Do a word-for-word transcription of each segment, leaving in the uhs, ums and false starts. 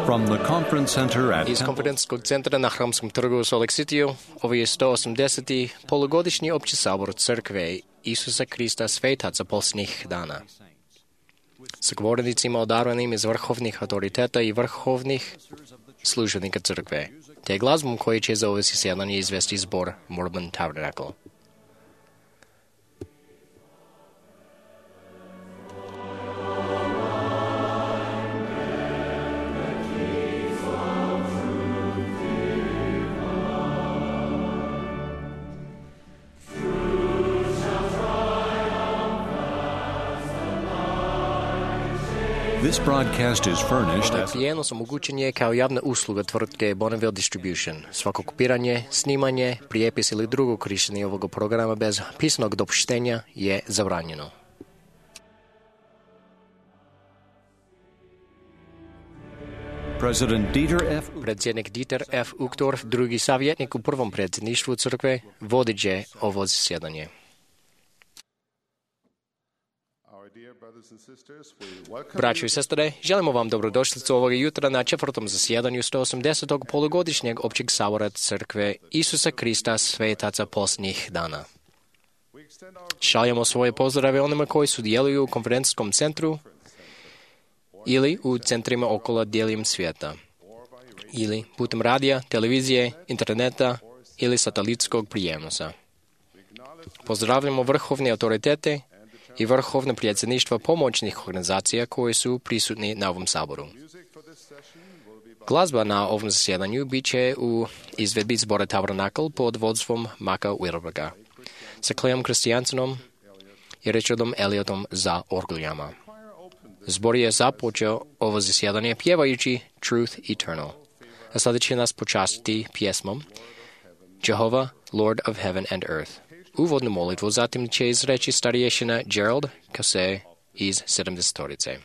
From the conference center at Iz Temple konferencijskog centra na Hramskom trgu u Salt Lake City ovo je sto osamdeseti polugodišnji opći sabor Crkve Isusa Krista Svetaca posljednjih dana. Sa govornicima odabranim iz vrhovnih autoriteta i vrhovnih službenika Crkve, te glazbom koji će za ovo zasjedanje izvesti zbor Mormon Tabernacle. This broadcast is furnished as Prijenos omogućen je kao javna usluga tvrtke Bonneville Distribution. Svako kopiranje, snimanje, prijepis ili drugo korištenje ovog programa bez pisanog dopuštenja je zabranjeno. President Dieter F. Predsjednik Dieter F. Uchtdorf, drugi savjetnik u prvom predsjedništvu Crkve, vodit će ovo zasjedanje. Braćo i sestre, želimo vam dobrodošlicu ovoga jutra na četvrtom zasjedanju sto osamdesetog polugodišnjeg općeg sabora Crkve Isusa Krista Svetaca posljednjih dana. Šaljemo svoje pozdrave onima koji sudjeluju u konferencijskom centru ili u centrima okolo diljem svijeta, ili putem radija, televizije, interneta ili satelitskog prijenosa. Pozdravljamo vrhovne autoritete i vrhovne predsjedništva pomoćnih organizacija koji su prisutni na ovom saboru. Glazba na ovom zasjedanju bit će u izvedbi zbora Tabernacle pod vodstvom Maka Wilberga, sa Clejom Kristijansenom i Richardom Elliotom za orguljama. Zbor je započeo ovo zasjedanje pjevajući Truth Eternal, a sada će nas počastiti pjesmom Jehovah, Lord of Heaven and Earth. Uvodnu molitvu zatim će izreći starješina Gerald Kase iz sedamdesetorice.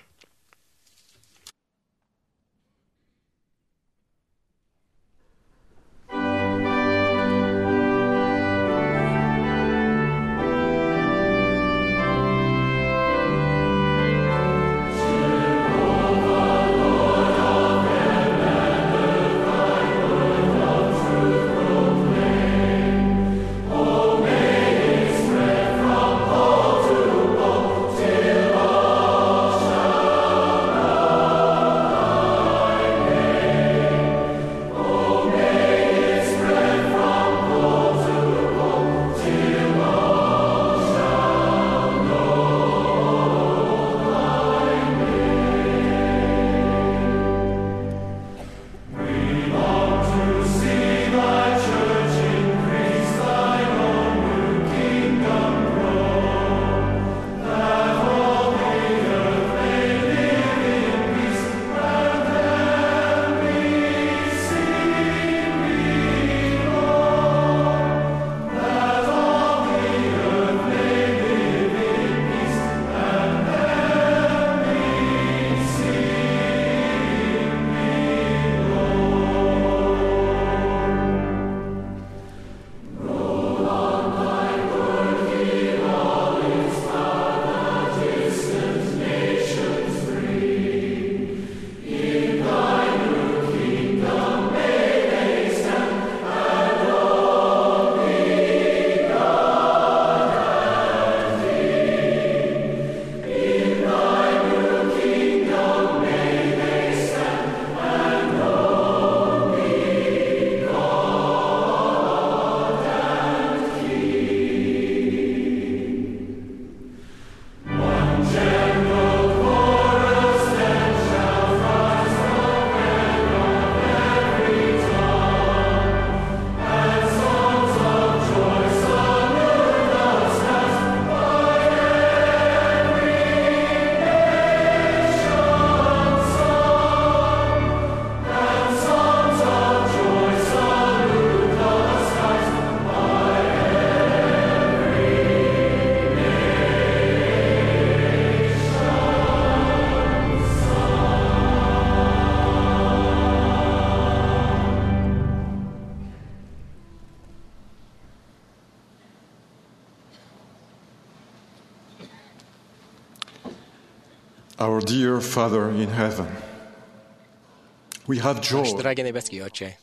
Our dear Father in heaven, We have Naš joy. dragi nebeski Oče,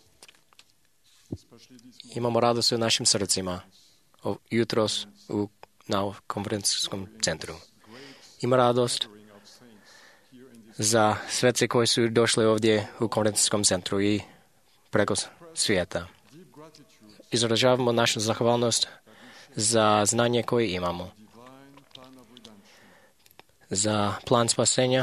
imamo radost u našim srcima o- jutros u, na konferencijskom centru. Ima radost za svece koji su došli ovdje u konferencijskom centru i preko svijeta. Izražavamo našu zahvalnost za znanje koje imamo, za plan spasenja,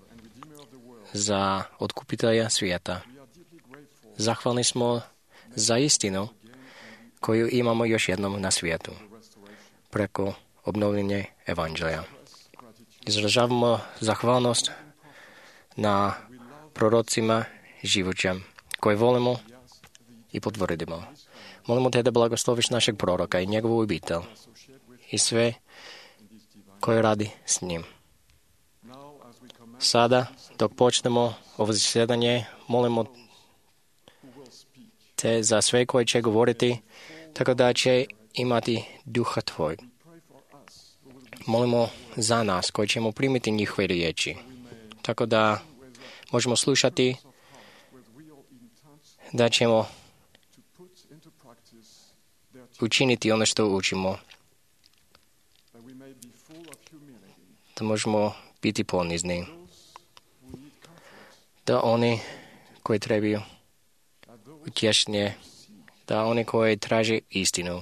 za otkupitelja svijeta. Zahvalni smo za istinu koju imamo još jednom na svijetu preko obnovljenja evanđelja. Izražavamo zahvalnost na prorocima živućem koje volimo i potvrdimo. Molimo te da blagosloviš našeg proroka i njegovu obitelj i sve koje radi s njim. Sada, dok počnemo ovo zasjedanje, molimo te za sve koji će govoriti, tako da će imati duha tvoj. Molimo za nas koji ćemo primiti njihove riječi, tako da možemo slušati, da ćemo učiniti ono što učimo, da možemo biti ponizni, da oni koji trebaju utješenje, da oni koji traže istinu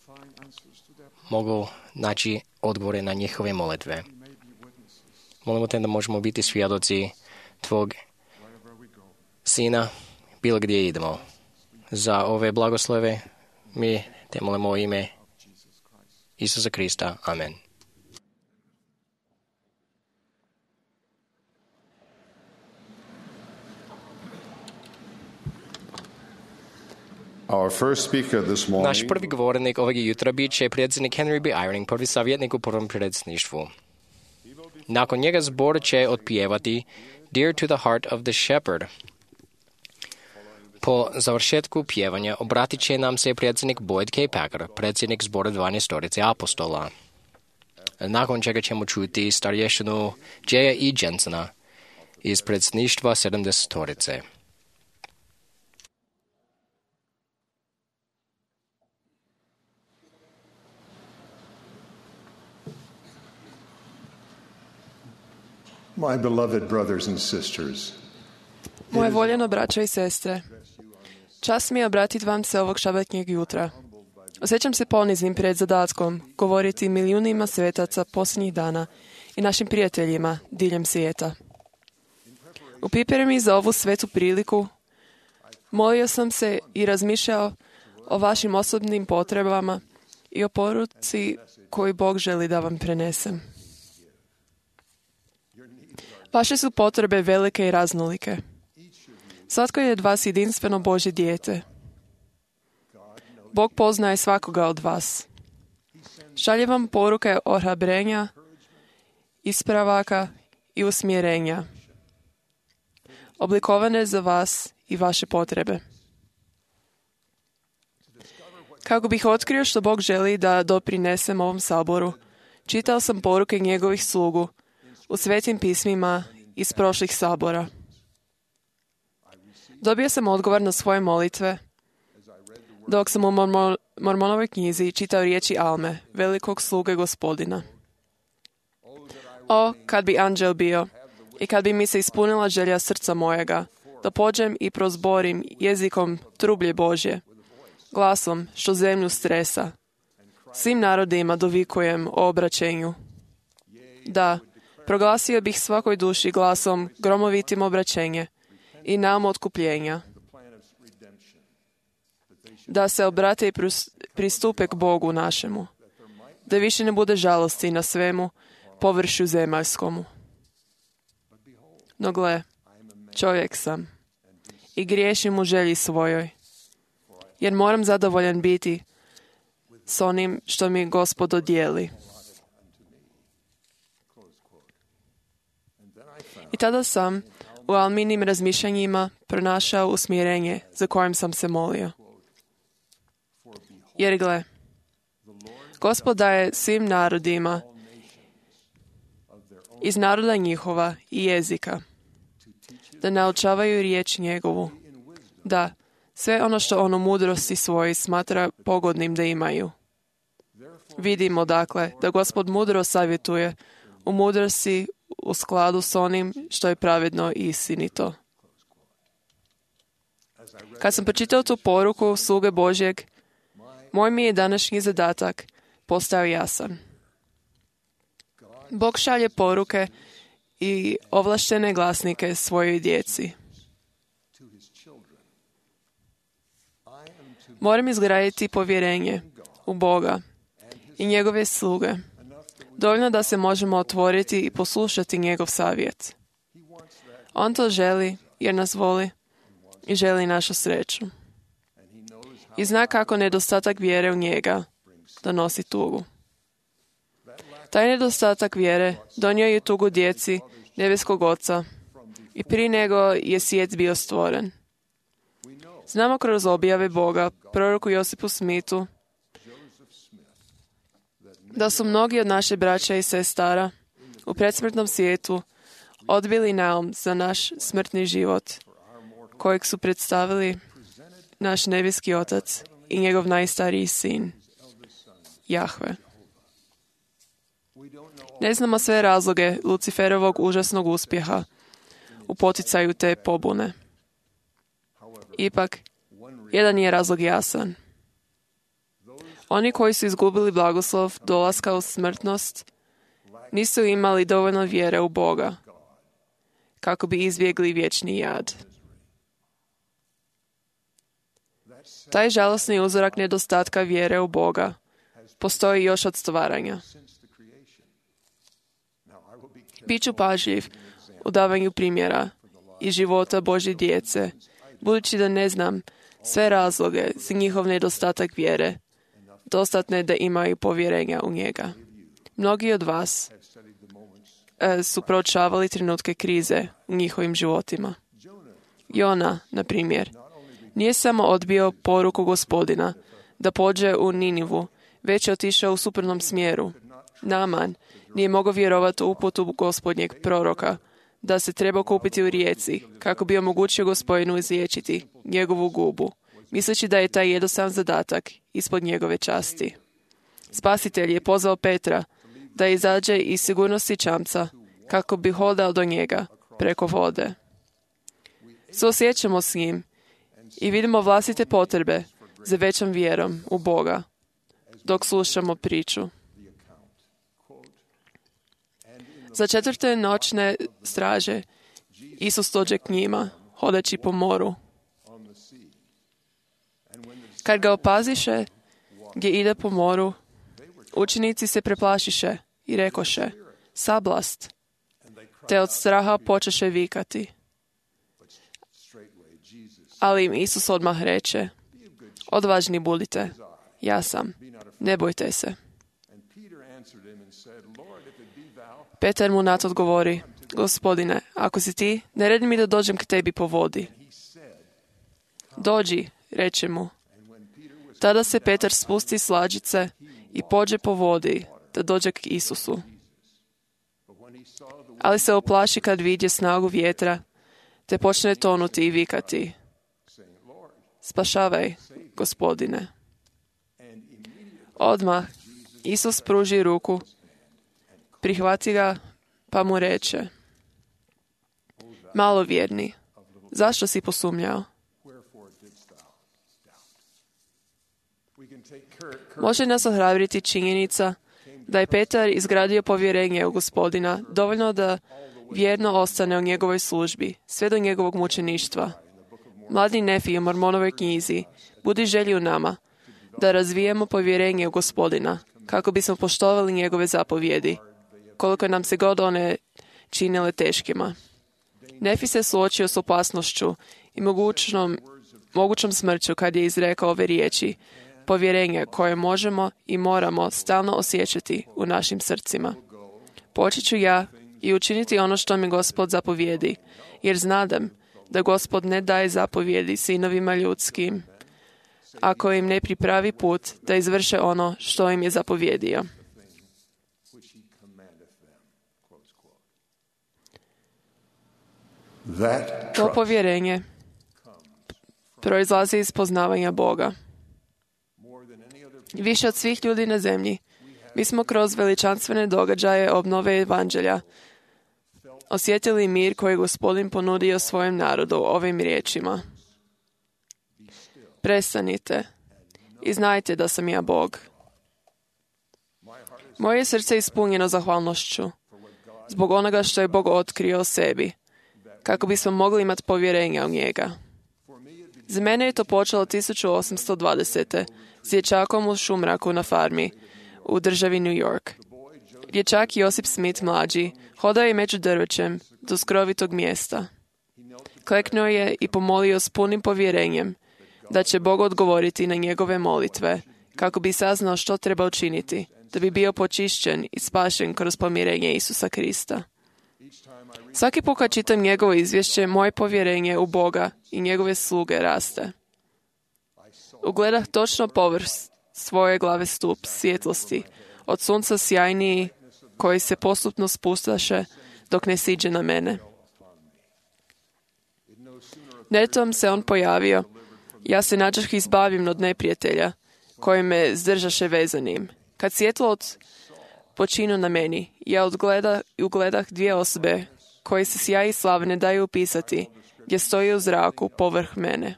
mogu naći odgovore na njihove molitve. Molimo te da možemo biti svjedoci tvog sina bilo gdje idemo. Za ove blagoslove mi te molimo u ime Isusa Krista. Amen. Our first speaker this morning Naš prvi govornik ovog jutra bit će predsjednik Henry B. Eyring, prvi savjetnik u prvom predsjedništvu. Nakon njega zbor će otpjevati Dear to the Heart of the Shepherd. Po završetku pjevanja obratit će nam se predsjednik Boyd K. Packer, predsjednik zbora dvanaestorice apostola. Nakon čega ćemo čuti starješinu Jaya E. Jensena iz predsjedništva sedamdesetorice. My beloved brothers and sisters, Moje voljeno braćo i sestre, čast mi je obratiti vam se ovog šabatnjeg jutra. Osjećam se poniznim pred zadatkom govoriti milijunima svetaca posljednjih dana i našim prijateljima diljem svijeta. U pripremi za ovu svetu priliku molio sam se i razmišljao o vašim osobnim potrebama i o poruci koju Bog želi da vam prenesem. Vaše su potrebe velike i raznolike. Svatko je od vas jedinstveno Božje dijete. Bog poznaje svakoga od vas. Šalje vam poruke ohrabrenja, ispravaka i usmjerenja, oblikovane za vas i vaše potrebe. Kako bih otkrio što Bog želi da doprinesem ovom saboru, čitao sam poruke njegovih slugu u svetim pismima iz prošlih sabora. Dobio sam odgovor na svoje molitve dok sam u Mormo- Mormonovoj knjizi čitao riječi Alme, velikog sluge Gospodina. O, kad bi anđel bio i kad bi mi se ispunila želja srca mojega, da pođem i prozborim jezikom trublje Božje, glasom što zemlju stresa. Svim narodima dovikujem o obraćenju. Da, proglasio bih svakoj duši glasom gromovitim obraćenje i nam otkupljenja. Da se obrate i pristupe k Bogu našemu. Da više ne bude žalosti na svemu površju zemaljskomu. No gle, čovjek sam i griješim u želji svojoj, jer moram zadovoljan biti s onim što mi Gospod dodijeli. I tada sam u Alminim razmišljanjima pronašao usmjerenje za kojim sam se molio. Jer gle, Gospod daje svim narodima iz naroda njihova i jezika da naučavaju riječ njegovu. Da, sve ono što on u mudrosti svojoj smatra pogodnim da imaju. Vidimo, dakle, da Gospod mudro savjetuje u mudrosti u skladu s onim što je pravedno i istinito. Kad sam pročitao tu poruku sluge Božjeg, moj mi je današnji zadatak postao jasan. Bog šalje poruke i ovlaštene glasnike svojoj djeci. Moram izgraditi povjerenje u Boga i njegove sluge, dovoljno da se možemo otvoriti i poslušati njegov savjet. On to želi jer nas voli i želi našu sreću. I zna kako nedostatak vjere u njega donosi tugu. Taj nedostatak vjere donio je tugu djeci nebeskog Oca i prije nego je svijet bio stvoren. Znamo kroz objave Boga, proroku Josipu Smithu, da su mnogi od naše braća i sestara u predsmrtnom svijetu odbili naum za naš smrtni život, kojeg su predstavili naš nebeski Otac i njegov najstariji sin, Jahve. Ne znamo sve razloge Luciferovog užasnog uspjeha u poticaju te pobune. Ipak, jedan je razlog jasan. Oni koji su izgubili blagoslov dolaska u smrtnost nisu imali dovoljno vjere u Boga kako bi izbjegli vječni jad. Taj žalosni uzorak nedostatka vjere u Boga postoji još od stvaranja. Biću pažljiv u davanju primjera iz života Božje djece, budući da ne znam sve razloge za njihov nedostatak vjere, dostatne da imaju povjerenja u njega. Mnogi od vas e, su proučavali trenutke krize u njihovim životima. Jona, na primjer, nije samo odbio poruku Gospodina da pođe u Ninivu, već je otišao u suprotnom smjeru. Naaman nije mogao vjerovati u uputu Gospodnjeg proroka da se treba kupiti u rijeci kako bi omogućio Gospodinu izliječiti njegovu gubu, misleći da je taj jednostavan zadatak ispod njegove časti. Spasitelj je pozvao Petra da izađe iz sigurnosti čamca kako bi hodao do njega preko vode. Suosjećamo s njim i vidimo vlastite potrebe za većom vjerom u Boga dok slušamo priču. Za četvrte noćne straže Isus dođe k njima, hodajući po moru. Kad ga opaziše gdje ide po moru, učenici se preplašiše i rekoše, sablast, te od straha počeše vikati. Ali im Isus odmah reče, odvažni budite, ja sam, ne bojte se. Petar mu na to odgovori, Gospodine, ako si ti, naredi mi da dođem k tebi po vodi. Dođi, reče mu. Tada se Petar spusti s lađice i pođe po vodi da dođe k Isusu. Ali se oplaši kad vidje snagu vjetra, te počne tonuti i vikati, spašavaj, Gospodine. Odmah Isus pruži ruku, prihvati ga, pa mu reče, malovjerni, zašto si posumnjao? Može nas ohrabriti činjenica da je Petar izgradio povjerenje u Gospodina dovoljno da vjerno ostane u njegovoj službi, sve do njegovog mučeništva. Mladi Nefi u Mormonovoj knjizi budi želju nama da razvijemo povjerenje u Gospodina kako bismo poštovali njegove zapovjedi, koliko nam se god one činile teškima. Nefi se suočio s opasnošću i mogućnom, mogućom smrću kad je izrekao ove riječi, povjerenje koje možemo i moramo stalno osjećati u našim srcima. Počet ću ja i učiniti ono što mi Gospod zapovjedi, jer znadem da Gospod ne daje zapovjedi sinovima ljudskim, ako im ne pripravi put da izvrše ono što im je zapovjedio. That To trust povjerenje proizlazi iz poznavanja Boga. Više od svih ljudi na zemlji, mi smo kroz veličanstvene događaje obnove evanđelja osjetili mir koji je Gospodin ponudio svojem narodu ovim riječima. Prestanite i znajte da sam ja Bog. Moje srce je ispunjeno zahvalnošću zbog onoga što je Bog otkrio o sebi, kako bismo mogli imati povjerenja u njega. Za mene je to počelo tisuću osamsto dvadesete s dječakom u šumraku na farmi u državi New York. Dječak Josip Smith mlađi hodao je među drvećem do skrovitog mjesta. Kleknuo je i pomolio s punim povjerenjem da će Bog odgovoriti na njegove molitve kako bi saznao što treba učiniti da bi bio počišćen i spašen kroz pomirenje Isusa Krista. Svaki put kad čitam njegovo izvješće, moje povjerenje u Boga i njegove sluge raste. Ugledah točno povrh svoje glave stup svjetlosti, od sunca sjajniji koji se postupno spustaše dok ne siđe na mene. Netom se on pojavio. Ja se nađah izbavim od neprijatelja koji me zdržaše vezanim. Kad svjetlo od počinu na meni, ja odgleda, ugledah dvije osobe koje se sjaj i slav ne daju upisati, gdje stoji u zraku povrh mene.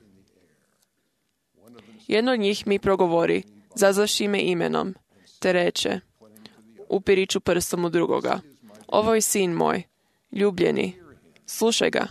Jedno od njih mi progovori, zazvavši me imenom, te reče, upiriću prstom u drugoga. Ovo je sin moj, ljubljeni, slušaj ga.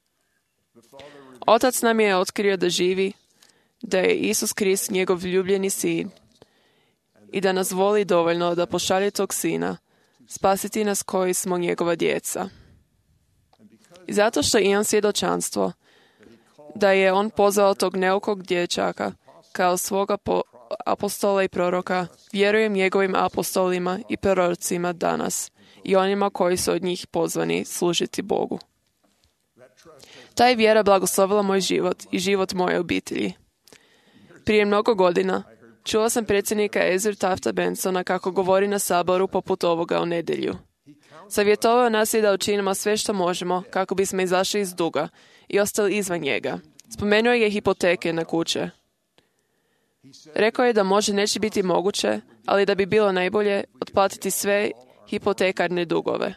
Otac nam je otkrio da živi, da je Isus Krist njegov ljubljeni sin i da nas voli dovoljno da pošalje tog sina, spasiti nas koji smo njegova djeca. I zato što imam svjedočanstvo da je on pozvao tog neukog dječaka kao svoga po- apostola i proroka, vjerujem njegovim apostolima i prorocima danas i onima koji su od njih pozvani služiti Bogu. Ta je vjera blagoslovila moj život i život moje obitelji. Prije mnogo godina čuo sam predsjednika Ezra Tafta Bensona kako govori na saboru poput ovoga u nedjelju. Savjetovao nas je da učinimo sve što možemo kako bismo izašli iz duga i ostali izvan njega. Spomenuo je hipoteke na kuće. Rekao je da može neće biti moguće, ali da bi bilo najbolje otplatiti sve hipotekarne dugove.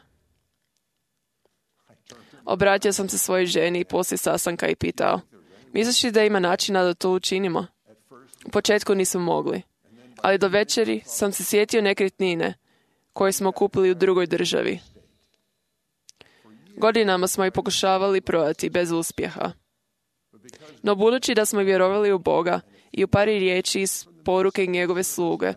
Obratio sam se svojoj ženi poslije sastanka i pitao, misliš li da ima načina da to učinimo? U početku nismo mogli, ali do večeri sam se sjetio nekretnine koje smo kupili u drugoj državi. Godinama smo ih pokušavali prodati bez uspjeha. No budući da smo vjerovali u Boga i u pari riječi iz poruke njegove sluge,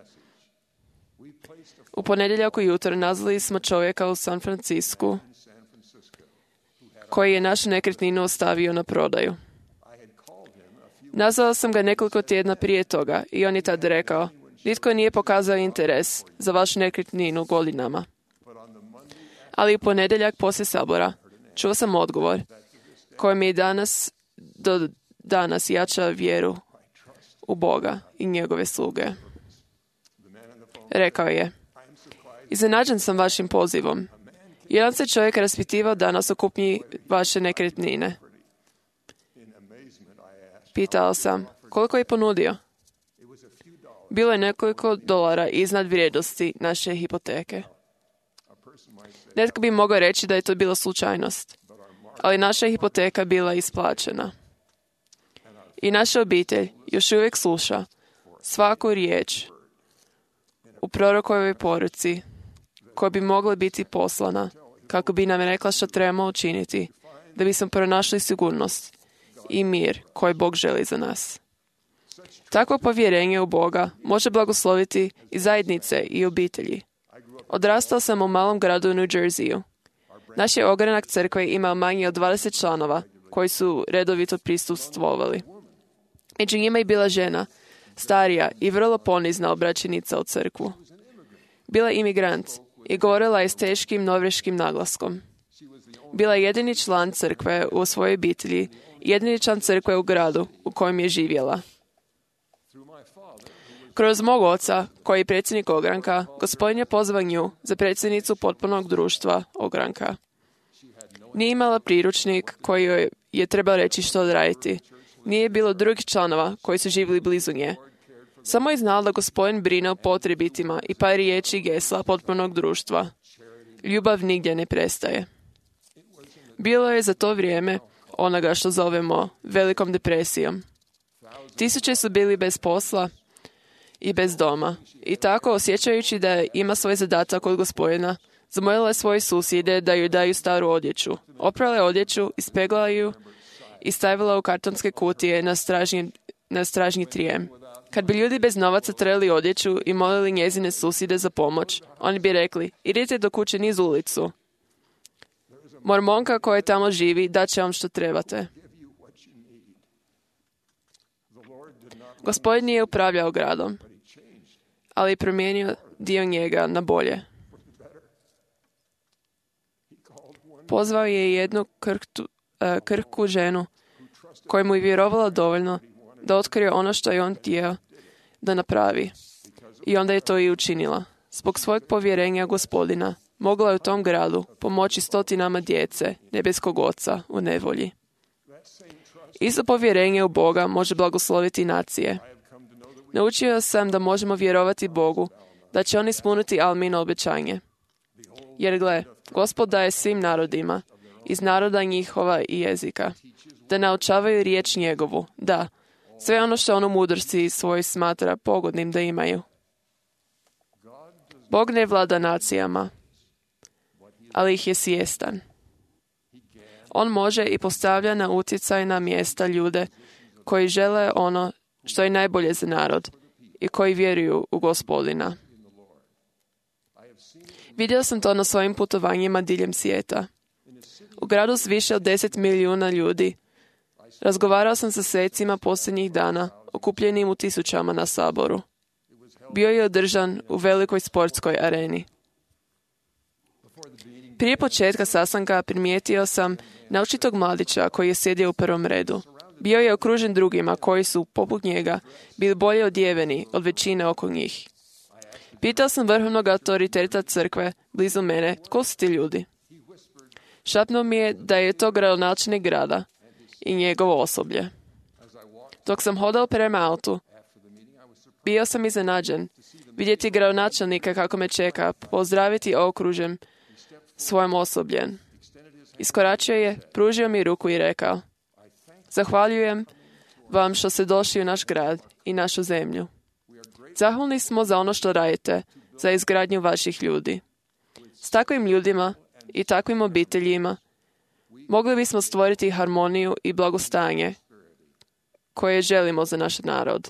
u ponedjeljak ujutro nazvali smo čovjeka u San Francisku koji je našu nekretninu ostavio na prodaju. Nazvala sam ga nekoliko tjedna prije toga i on je tad rekao, nitko nije pokazao interes za vašu nekretninu godinama. Ali u ponedjeljak poslije sabora čuo sam odgovor koji mi je danas do danas jača vjeru u Boga i njegove sluge. Rekao je, iznenađen sam vašim pozivom. Jedan se čovjek raspitivao danas o kupnji vaše nekretnine. Pitao sam, koliko je ponudio? Bilo je nekoliko dolara iznad vrijednosti naše hipoteke. Netko bi mogao reći da je to bila slučajnost, ali naša hipoteka bila isplaćena. I naša obitelj još uvijek sluša svaku riječ u prorokovoj poruci koja bi mogla biti poslana kako bi nam rekla što trebamo učiniti da bismo pronašli sigurnost i mir koji Bog želi za nas. Takvo povjerenje u Boga može blagosloviti i zajednice i obitelji. Odrastao sam u malom gradu u New Jerseyu. Naš je ogranak crkve imao manje od dvadeset članova koji su redovito prisustvovali. Među njima je bila žena, starija i vrlo ponizna obraćenica u crkvu. Bila je imigrant i govorila je s teškim norveškim naglaskom. Bila je jedini član crkve u svojoj obitelji i jedini član crkve u gradu u kojem je živjela. Kroz mog oca, koji je predsjednik ogranka, Gospodin je pozvao nju za predsjednicu potpunog društva ogranka. Nije imala priručnik koji joj je trebao reći što odraditi. Nije bilo drugih članova koji su živjeli blizu nje. Samo je znala da Gospodin brine o potrebitima i par riječi i gesla potpunog društva. Ljubav nigdje ne prestaje. Bilo je za to vrijeme onoga što zovemo velikom depresijom. Tisuće su bili bez posla i bez doma. I tako, osjećajući da ima svoj zadatak od Gospodina, zamolila je svoje susjede da joj daju staru odjeću. Oprala je odjeću, ispeglala ju i stavila u kartonske kutije na stražnji, na stražnji trijem. Kad bi ljudi bez novaca treli odjeću i molili njezine susjede za pomoć, oni bi rekli, idite do kuće niz ulicu. Mormonka koja tamo živi dat će vam što trebate. Gospodin nije upravljao gradom, ali je promijenio dio njega na bolje. Pozvao je jednu krhtu, uh, krhku ženu koja mu je vjerovala dovoljno da otkrije ono što je on htio da napravi. I onda je to i učinila. Zbog svojeg povjerenja Gospodina mogla je u tom gradu pomoći stotinama djece nebeskog Oca u nevolji. Isto povjerenje u Boga može blagosloviti nacije. Naučio sam da možemo vjerovati Bogu, da će on ispuniti Almino obećanje. Jer gle, Gospod daje svim narodima, iz naroda njihova i jezika, da naučavaju riječ njegovu, da, sve ono što on u mudrosti svoj smatra pogodnim da imaju. Bog ne vlada nacijama, ali ih je svjestan. On može i postavlja na utjecajna mjesta ljude koji žele ono što je najbolje za narod i koji vjeruju u Gospodina. Vidio sam to na svojim putovanjima diljem svijeta. U gradu s više od deset milijuna ljudi razgovarao sam sa svecima posljednjih dana, okupljenim u tisućama na saboru. Bio je održan u velikoj sportskoj areni. Prije početka sastanka primijetio sam naočitog mladića koji je sjedio u prvom redu. Bio je okružen drugima koji su, poput njega, bili bolje odjeveni od većine oko njih. Pitao sam vrhovnog autoriteta crkve blizu mene, tko su ti ljudi? Šapnuo mi je da je to gradonačelnik grada i njegovo osoblje. Dok sam hodao prema autu, bio sam iznenađen vidjeti gradonačelnika kako me čeka, pozdraviti okružen svojim osobljem. Iskoračio je, pružio mi ruku i rekao, zahvaljujem vam što ste došli u naš grad i našu zemlju. Zahvalni smo za ono što radite, za izgradnju vaših ljudi. S takvim ljudima i takvim obiteljima mogli bismo stvoriti harmoniju i blagostanje koje želimo za naš narod.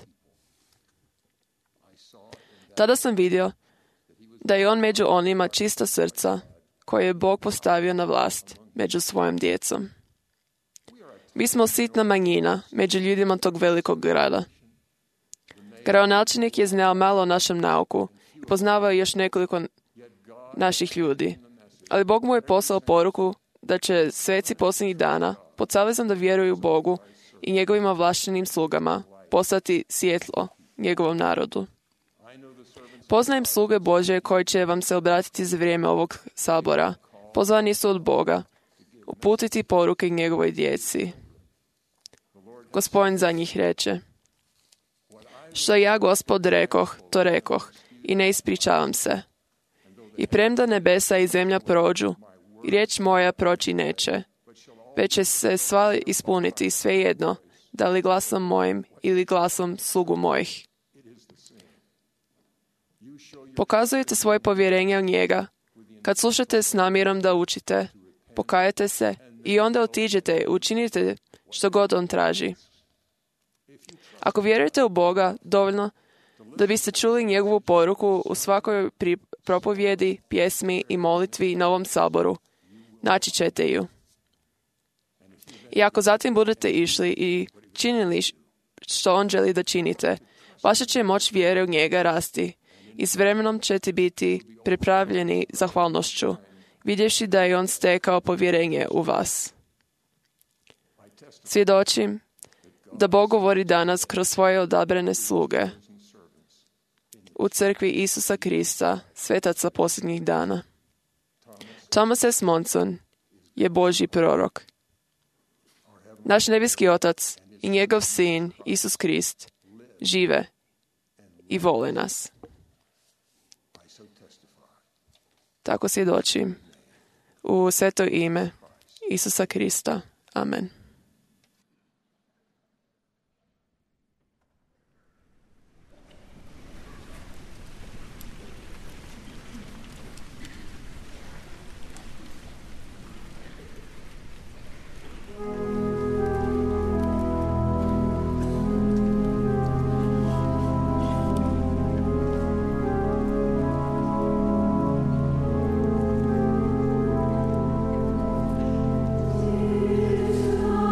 Tada sam vidio da je on među onima čista srca koje je Bog postavio na vlast među svojom djecom. Mi smo sitna manjina među ljudima tog velikog grada. Gradonačelnik je znao malo o našem nauku i poznavao još nekoliko naših ljudi. Ali Bog mu je poslao poruku da će sveci posljednjih dana pod savezom da vjeruju Bogu i njegovim ovlaštenim slugama poslati svjetlo njegovom narodu. Poznajem sluge Božje koji će vam se obratiti za vrijeme ovog sabora. Pozvani su od Boga uputiti poruke njegovoj djeci. Gospodin za njih reče, što ja, Gospod, rekoh, to rekoh i ne ispričavam se. I premda nebesa i zemlja prođu, riječ moja proći neće, već će se sva ispuniti svejedno, da li glasom mojim ili glasom slugu mojih. Pokazujete svoje povjerenje u njega, kad slušate s namjerom da učite, pokajete se i onda otiđete i učinite što god on traži. Ako vjerujete u Boga dovoljno da biste čuli njegovu poruku u svakoj propovjedi, pjesmi i molitvi na ovom saboru, naći ćete ju. I ako zatim budete išli i činili što on želi da činite, vaša će moć vjere u njega rasti i s vremenom ćete biti pripravljeni zahvalnošću, vidjevši da je on stekao povjerenje u vas. Svjedočim da Bog govori danas kroz svoje odabrane sluge u crkvi Isusa Krista, svetaca posljednjih dana. Thomas S. Monson je Božji prorok. Naš nebeski Otac i njegov Sin, Isus Krist, žive i vole nas. Tako svjedočim u sveto ime Isusa Krista. Amen. Jesus.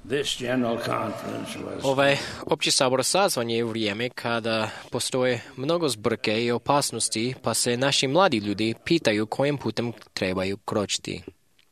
Ovaj opći sabor sazvan je u vrijeme kada postoje mnogo zbrke i opasnosti, pa se naši mladi ljudi pitaju kojim putem trebaju kročiti.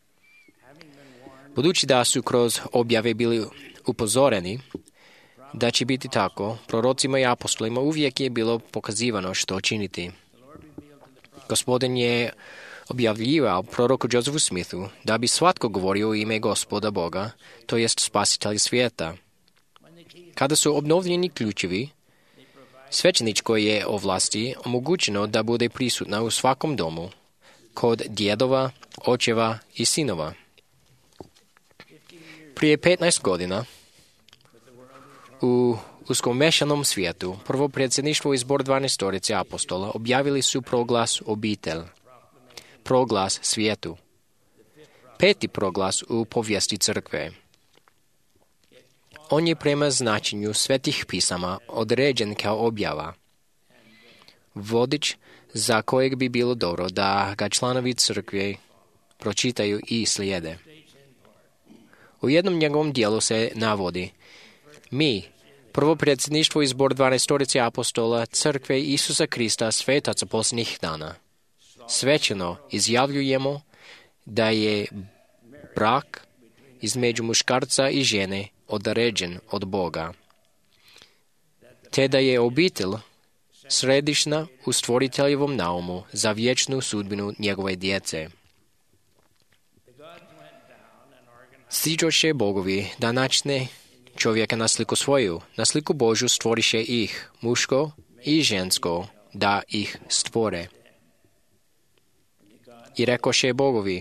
Budući da su kroz objave bili upozoreni da će biti tako, prorocima i apostolima uvijek je bilo pokazivano što činiti. Gospodin je objavljivao proroku Josephu Smithu da bi svatko govorio u ime Gospoda Boga, to jest spasitelja svijeta. Kada su obnovljeni ključevi, svećeničkoj je ovlasti omogućeno da bude prisutna u svakom domu, kod djedova, očeva i sinova. Prije petnaest godina, u uskomešanom svijetu, prvo predsjedništvo i zbor dvanaestorice apostola objavili su proglas obitelj, proglas svijetu, peti proglas u povijesti crkve. On je prema značenju svetih pisama određen kao objava, vodič za kojeg bi bilo dobro da ga članovi crkve pročitaju i slijede. U jednom njegovom dijelu se navodi: mi, prvo predsjedništvo i zbor dvanaestorice apostola crkve Isusa Krista svetaca posljednjih dana, svećeno izjavljujemo da je brak između muškarca i žene određen od Boga, te da je obitelj središna u stvoriteljevom naumu za vječnu sudbinu njegove djece. Siđoše bogovi da načne čovjeka na sliku svoju, na sliku Božju stvoriše ih, muško i žensko, da ih stvore. I rekoše bogovi: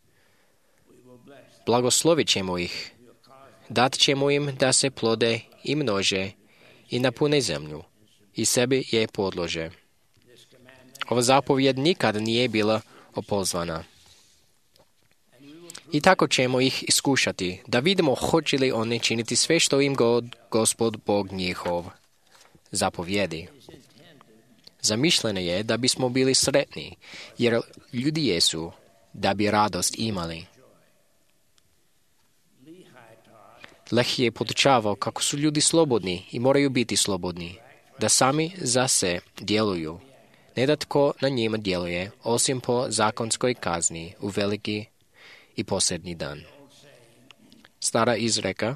blagoslovit ćemo ih, dat ćemo im da se plode i množe i napune zemlju, i sebi je podlože. Ova zapovjed nikada nije bila opozvana. I tako ćemo ih iskušati, da vidimo hoće li oni činiti sve što im god Gospod Bog njihov zapovjedi. Zamišljeno je da bismo bili sretni, jer ljudi jesu da bi radost imali. Leh je podučavao kako su ljudi slobodni i moraju biti slobodni, da sami za se djeluju, ne da tko na njima djeluje, osim po zakonskoj kazni u veliki i posljednji dan. Stara izreka: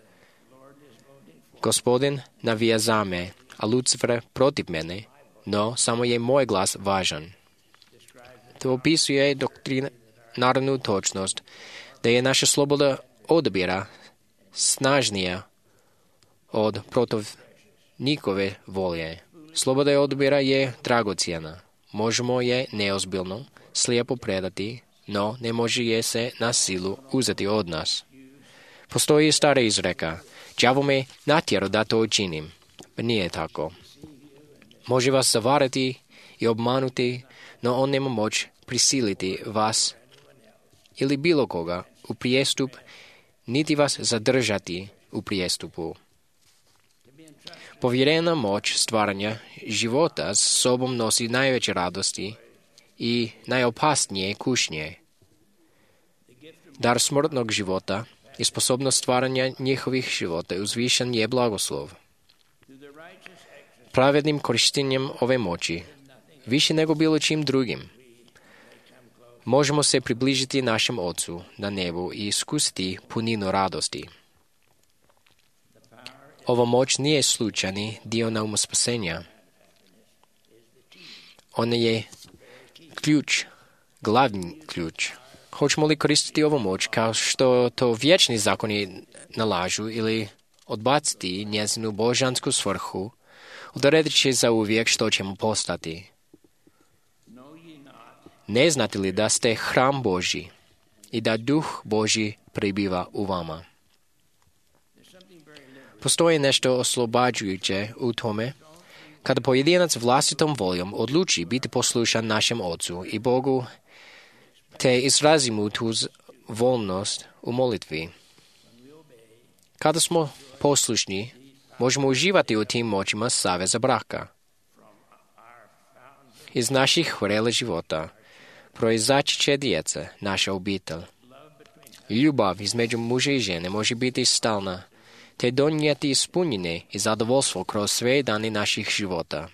Gospodin navija za me, a Lucifer protiv mene, no samo je moj glas važan. To opisuje doktrinarnu točnost da je naša sloboda odabira snažnija od protivnikove volje. Sloboda odabira je dragocjena. Možemo je neozbiljno, slijepo predati, no ne može je se na silu uzeti od nas. Postoji stara izreka: đavo me natjerao da to učinim. Pa nije tako. Može vas zavarati i obmanuti, no on nema moć prisiliti vas ili bilo koga u prijestup, niti vas zadržati u prijestupu. Povjerena moć stvaranja života s sobom nosi najveće radosti i najopasnije kušnje. Dar smrtnog života i sposobnost stvaranja njihovih života uzvišen je blagoslov. Pravednim korištenjem ove moći, više nego bilo čim drugim, možemo se približiti našem Ocu na nebu i iskusiti puninu radosti. Ova moć nije slučajni dio nauma spasenja. Ona je ključ, glavni ključ. Hoćemo li koristiti ovu moć kao što to vječni zakoni nalažu ili odbaciti njezinu božansku svrhu, odredit će za uvijek što ćemo postati. Ne znate li da ste hram Božji i da Duh Božji prebiva u vama? Postoji nešto oslobađajuće u tome kada pojedinac vlastitom voljom odluči biti poslušan našem Ocu i Bogu, te izrazi mu tu voljnost u molitvi. Kada smo poslušni, možemo uživati u tim moćima saveza braka. Iz naših vrela života proizaći će djeca, naša obitelj. Ljubav između muža i žene može biti stalna, te donijeti ispunjenje i zadovoljstvo kroz sve dane naših života.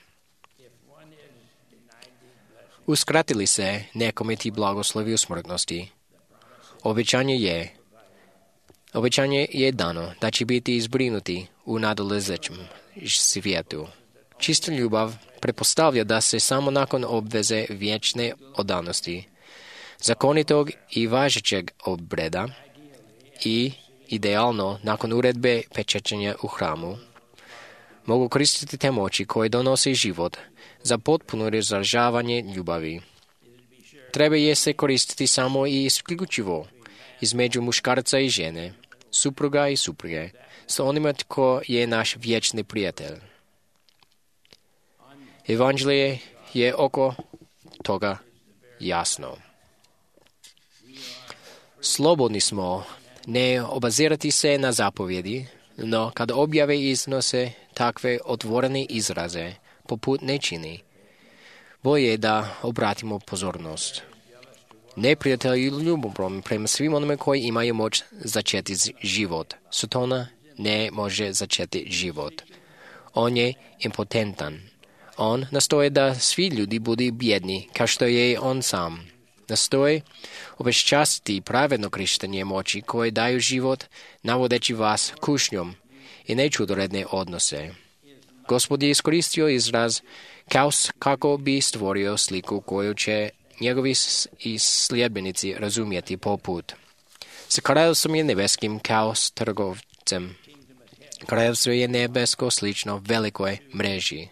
Uskratili se nekome ti blagoslovi u smrtnosti. Obećanje je, obećanje je dano da će biti izbrinuti u nadolazećem svijetu. Čista ljubav pretpostavlja da se samo nakon obveze vječne odanosti, zakonitog i važećeg obreda i idealno nakon uredbe pečaćenja u hramu, mogu koristiti te moći koje donose život za potpuno izražavanje ljubavi. Treba je se koristiti samo i isključivo između muškarca i žene, supruga i supruge, sa onima tko je naš vječni prijatelj. Evanđelje je oko toga jasno. Slobodni smo ne obazirati se na zapovjedi, no kad objave iznose takve otvorene izraze, poput ne čini, bolje da obratimo pozornost. Neprijatelj ljubomorni prema svim onome koji imaju moć začeti život. Satana ne može začeti život. On je impotentan. On nastoje da svi ljudi budu bjedni, kao što je on sam. Nastoje obeščastiti pravedno korištenje moći koje daju život, navodeći vas kušnjom i nečudoredne odnose. Gospod je iskoristio izraz kaos kako bi stvorio sliku koju će njegovi sljedbenici razumjeti poput. Sa kraljevstvom je nebeskim kao s trgovcem. Kraljevstvo je nebesko slično velikoj mreži.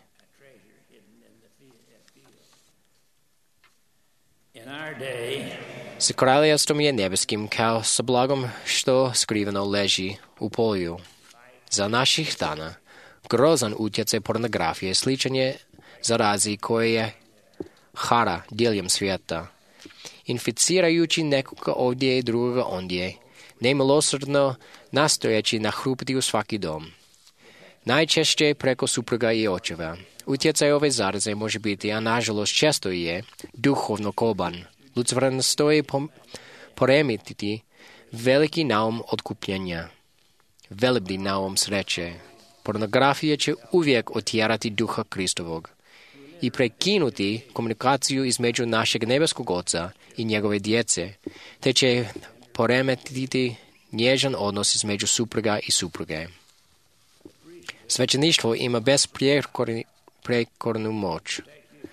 Sa kraljevstvom je nebeskim kao sa blagom što skriveno leži u polju. Za naših dana grozan utjecaj pornografije sličan je zarazi koje je hara diljem svijeta, inficirajući nekoga ovdje i drugoga ondje, nemilosrdno nastojeći nahrupiti u svaki dom. Najčešće preko supruga i očeva. Utjecaj ove zaraze može biti, a nažalost često je, duhovno koban. Lucifer nastoji poremetiti veliki naum otkupljenja, velebni naum sreće. Pornografija će uvijek otjerati duha Kristovog i prekinuti komunikaciju između našeg nebeskog Oca i njegove djece, te će poremetiti nježan odnos između supruga i supruge. Svećeništvo ima besprijekornu moć.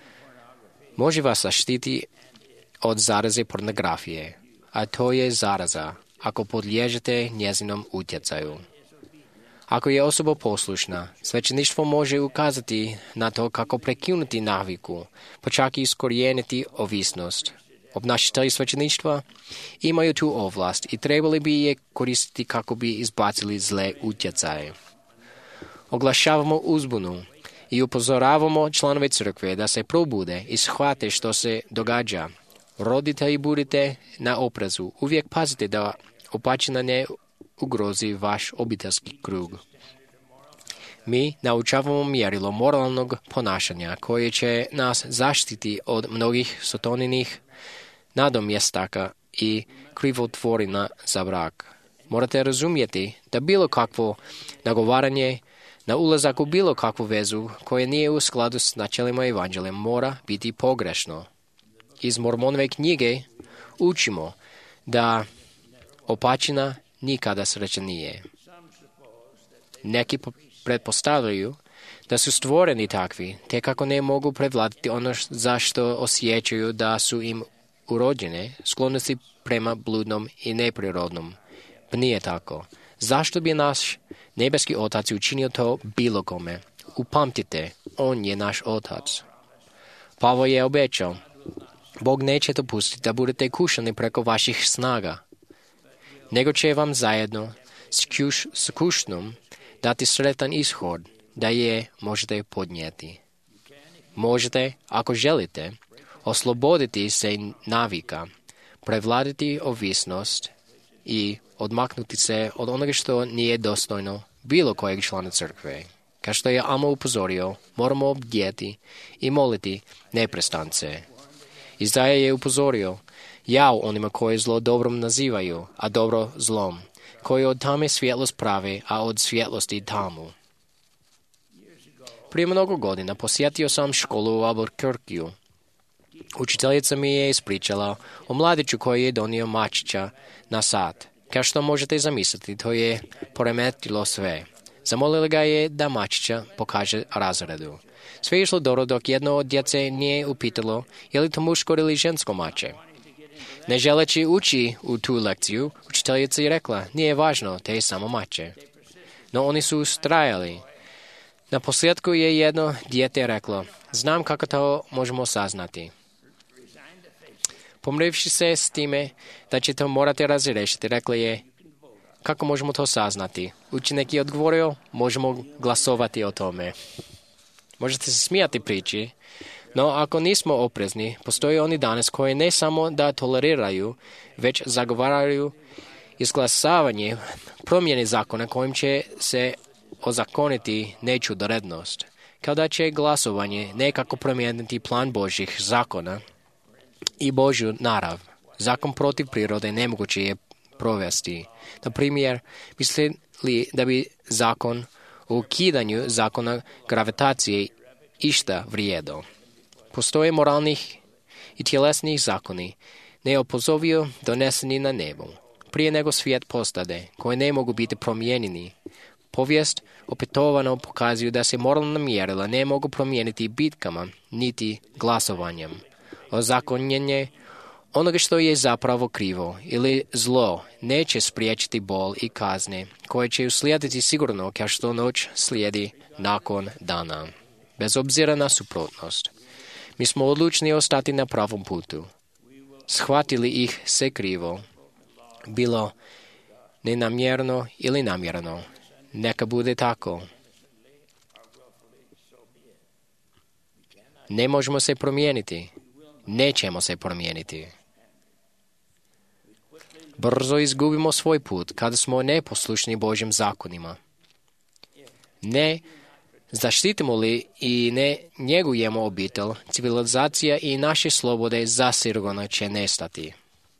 Može vas zaštiti od zaraze pornografije, a to je zaraza ako podliježete njezinom utjecaju. Ako je osoba poslušna, svećeništvo može ukazati na to kako prekinuti naviku, pa čak i iskorijeniti ovisnost. Obnašatelji svećeništva imaju tu ovlast i trebali bi je koristiti kako bi izbacili zle utjecaje. Oglašavamo uzbunu i upozoravamo članove crkve da se probude i shvate što se događa. Roditelji, budite na oprezu. Uvijek pazite da opačina ne ugrozi vaš obiteljski krug. Mi naučavamo mjerilo moralnog ponašanja koje će nas zaštiti od mnogih sataninih nadomjestaka i krivotvorina za brak. Morate razumjeti da bilo kakvo nagovaranje na ulazak u bilo kakvu vezu koje nije u skladu s načelima evanđelja mora biti pogrešno. Iz Mormonove knjige učimo da opačina nikada sreća nije. Neki pretpostavljaju da su stvoreni takvi, te kako ne mogu prevladati ono za što osjećaju da su im urođene, sklonosti prema bludnom i neprirodnom. Pa nije tako. Zašto bi naš nebeski Otac učinio to bilo kome? Upamtite, On je naš Otac. Pavao je obećao, Bog neće dopustiti da budete kušani preko vaših snaga, nego će vam zajedno s, kuš, s kušnom dati sretan ishod, da je možete podnijeti. Možete, ako želite, osloboditi se navika, prevladati ovisnost i odmaknuti se od onoga što nije dostojno bilo kojeg člana crkve. Kao što je Amo upozorio, moramo obdjeti i moliti neprestance. Izaja je upozorio, Jao onima koji zlo dobrom nazivaju, a dobro zlom, koji od tame svjetlost prave, a od svjetlosti tamu. Prije mnogo godina posjetio sam školu u Albuquerqueu. Učiteljica mi je ispričala o mladiću koji je donio mačića na sat. Kao što možete zamisliti, to je poremetilo sve. Zamolila ga je da mačića pokaže razredu. Sve je išlo dobro dok jedno od djece nije upitalo je li to muško ili žensko mače. Ne želeći ući u tu lekciju, učiteljica je rekla, nije važno, te je samo mače. No oni su ustrajali. Na posljedku je jedno dijete reklo, znam kako to možemo saznati. Pomrivši se s time da će to morati razriješiti, rekla je, kako možemo to saznati? Učenik je odgovorio, možemo glasovati o tome. Možete se smijati priči, no ako nismo oprezni, postoje oni danas koji ne samo da toleriraju, već zagovaraju izglasavanje promjene zakona kojim će se ozakoniti nečudorednost, kao da će glasovanje nekako promijeniti plan Božjih zakona i Božju narav. Zakon protiv prirode nemoguće je provesti. Na primjer, misli li da bi zakon o ukidanju zakona gravitacije išta vrijedo? Postoje moralnih i tjelesnih zakoni, neopozovio doneseni na nebu, prije nego svijet postade, koji ne mogu biti promijenjeni. Povijest opetovano pokazuju da se moralna mjerila ne mogu promijeniti bitkama, niti glasovanjem. Ozakonjenje onoga što je zapravo krivo ili zlo neće spriječiti bol i kazne, koje će uslijediti sigurno kao što noć slijedi nakon dana. Bez obzira na suprotnost, mi smo odlučni ostati na pravom putu. Shvatili ih se krivo, bilo nenamjerno ili namjerno. Neka bude tako. Ne možemo se promijeniti. Nećemo se promijeniti. Brzo izgubimo svoj put kada smo neposlušni Božjim zakonima. Ne zaštitimo li i ne njegujemo obitelj, civilizacija i naše slobode zasigurno će nestati.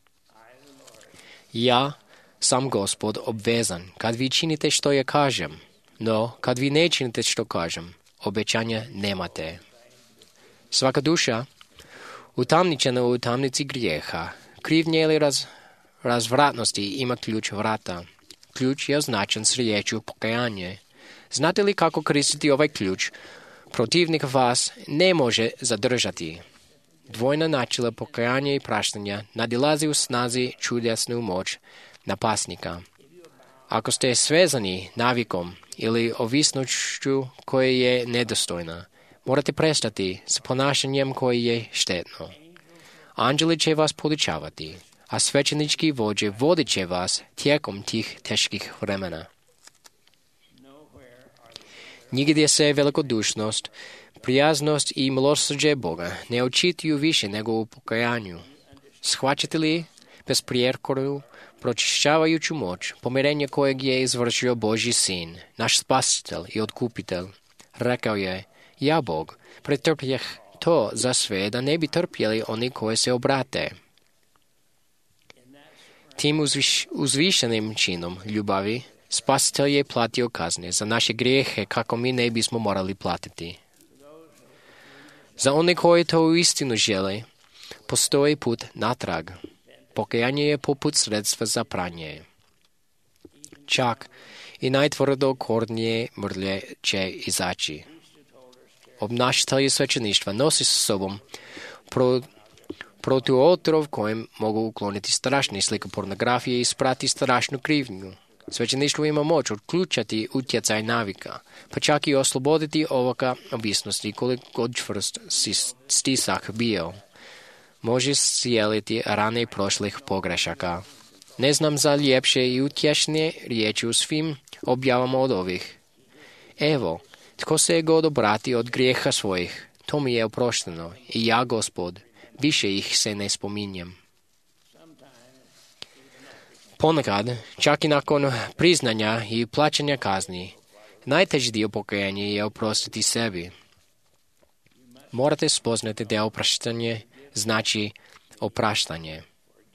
Ja sam Gospod obvezan kad vi činite što ja kažem, no kad vi ne činite što kažem, obećanja nemate. Svaka duša utamničena u tamnici grijeha, krivnje ili raz, razvratnosti ima ključ vrata. Ključ je označen s riječju pokajanje. Znate li kako koristiti ovaj ključ? Protivnik vas ne može zadržati. Dvojna načela pokajanja i praštanja nadilazi u snazi čudesnu moć napasnika. Ako ste svezani navikom ili ovisnošću koja je nedostojna, morate prestati s ponašanjem koje je štetno. Anđeli će vas podučavati, a svećenički vođe vodit će vas tijekom tih teških vremena. Nigdje se velikodušnost, prijaznost i milosrđe Boga ne očituju više nego u pokajanju. Shvaćate li bez prijekoru pročišćavajuću moć, pomirenje kojeg je izvršio Božji sin, naš spasitelj i otkupitelj? Rekao je, ja Bog, pretrpjeh to za sve da ne bi trpjeli oni koji se obrate. Tim uzviš, uzvišenim činom ljubavi Spasitelj je platio kazne za naše grijehe kako mi ne bismo morali platiti. Za one koji to uistinu žele, postoji put natrag. Pokajanje je poput sredstva za pranje. Čak i najtvrdokornije mrlje će izaći. Obnašatelji svećeništva nosi sa sobom pro, protuotrov kojem mogu ukloniti strašne slike pornografije i sprati strašnu krivnju. Svećeništvo ima moć otključati utjecaj navika, pa čak i osloboditi ovoga ovisnosti koliko god čvrst stisak bio. Može sjeliti rane prošlih pogrešaka. Ne znam za ljepše i utješne riječi u svim objavama od ovih. Evo, tko se je god obrati od grijeha svojih, to mi je oprošteno, i ja, Gospod, više ih se ne spominjem. Ponekad, čak i nakon priznanja i plaćanja kazni, najteži dio pokajanja je oprostiti sebi. Morate spoznati da opraštanje znači opraštanje.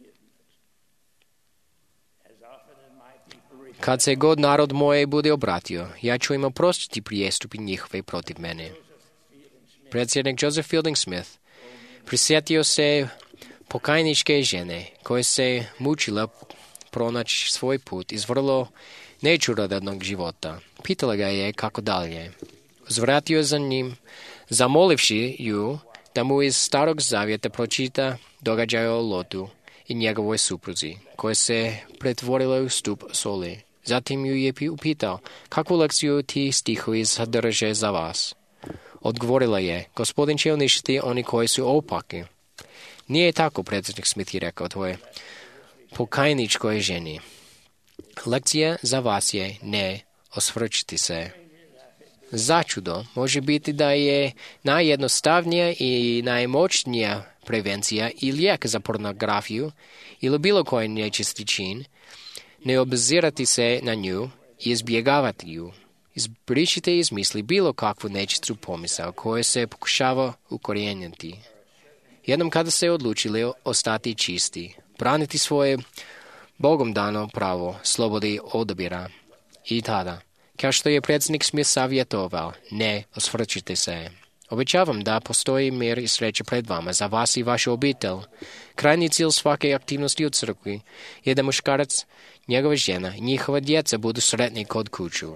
Kad se god narod moj bude obratio, ja ću im oprostiti prijestupi njihove protiv mene. Predsjednik Joseph Fielding Smith prisjetio se pokajničke žene koje se mučila pronaći svoj put iz vrlo nečurodnog života. Pitala ga je kako dalje. Uzvratio za njim, zamolivši ju da mu iz Starog Zavjeta pročita događaje o Lotu i njegovoj supruzi, koje se pretvorila u stup soli. Zatim ju je upitao, kakvu lekciju ti stihovi sadrže za vas? Odgovorila je, Gospodin će uništiti oni koji su opaki. Nije tako, predsjednik Smith je rekao tvoje pokajničkoj ženi. Lekcija za vas je ne osvrćiti se. Začudo može biti da je najjednostavnija i najmoćnija prevencija i lijek za pornografiju ili bilo koji nečisti čin, ne obzirati se na nju i izbjegavati ju. Izbrišite iz misli bilo kakvu nečistu pomisao koje se pokušava ukorijeniti. Jednom kada se odlučili ostati čisti, braniti svoje Bogom dano pravo slobodi odabira. I tada, kao što je predsjednik Smith savjetovao, ne osvrćite se. Obećavam da postoji mir i sreća pred vama za vas i vašu obitelj. Krajnji cilj svake aktivnosti u crkvi je da muškarac, njegova žena i njihova djeca budu sretni kod kuću.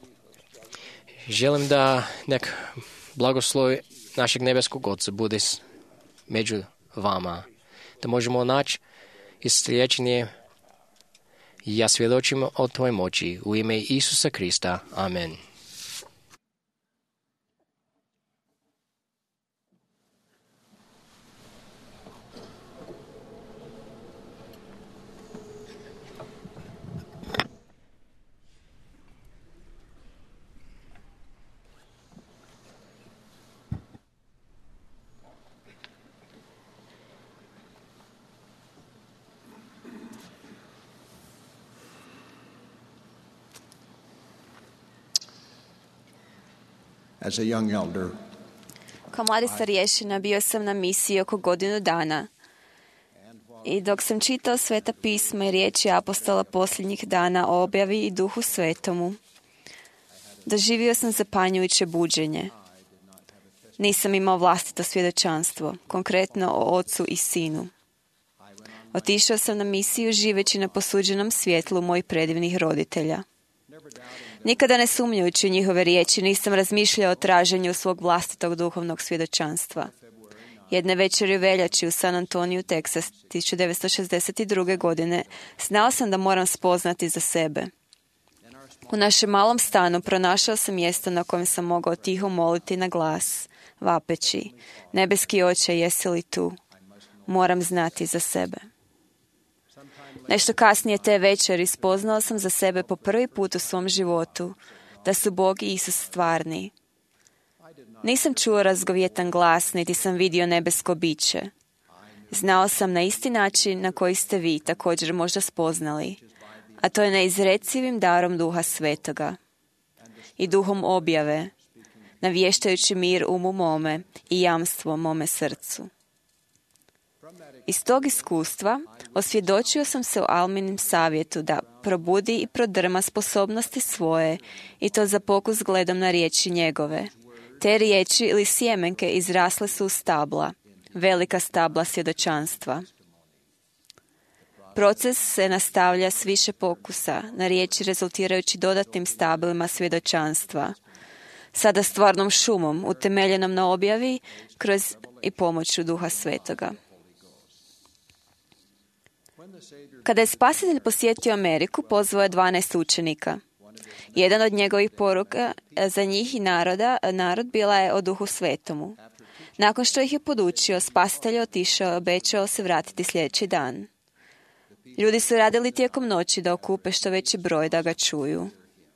Želim da nek blagoslov našeg nebeskog Oca bude među vama, da možemo naći isliječenje. Ja svjedočim o tvojoj moći u ime Isusa Krista. Amen. As a young elder, Kao mladi starješina bio sam na misiji oko godinu dana. I dok sam čitao Sveta pisma i riječi apostola posljednjih dana o objavi i Duhu Svetomu, doživio sam zapanjujuće buđenje. Nisam imao vlastito svjedočanstvo, konkretno o Ocu i Sinu. Otišao sam na misiju živeći na posuđenom svjetlu mojih predivnih roditelja. Nikada ne sumnjajući u njihove riječi, nisam razmišljao o traženju svog vlastitog duhovnog svjedočanstva. Jedne večeri u veljači u San Antoniju, Teksas, tisuću devetsto šezdeset druge. godine, znao sam da moram spoznati za sebe. U našem malom stanu pronašao sam mjesto na kojem sam mogao tiho moliti na glas, vapeći, nebeski Oče, jesi li tu? Moram znati za sebe. Nešto kasnije te večeri spoznao sam za sebe po prvi put u svom životu da su Bog i Isus stvarni. Nisam čuo razgovjetan glas, niti sam vidio nebesko biće. Znao sam na isti način na koji ste vi također možda spoznali, a to je neizrecivim darom Duha Svetoga i duhom objave, navještajući mir umu mome i jamstvo mome srcu. Iz tog iskustva osvjedočio sam se u Alminim savjetu da probudi i prodrma sposobnosti svoje i to za pokus gledom na riječi njegove. Te riječi ili sjemenke izrasle su u stabla, velika stabla svjedočanstva. Proces se nastavlja s više pokusa na riječi rezultirajući dodatnim stablima svjedočanstva, sada stvarnom šumom utemeljenom na objavi kroz i pomoću Duha Svetoga. Kada je Spasitelj posjetio Ameriku, pozvao je dvanaest učenika. Jedan od njegovih poruka za njih i naroda, narod bila je o Duhu Svetomu. Nakon što ih je podučio, Spasitelj je otišao i obećao se vratiti sljedeći dan. Ljudi su radili tijekom noći da okupe što veći broj da ga čuju.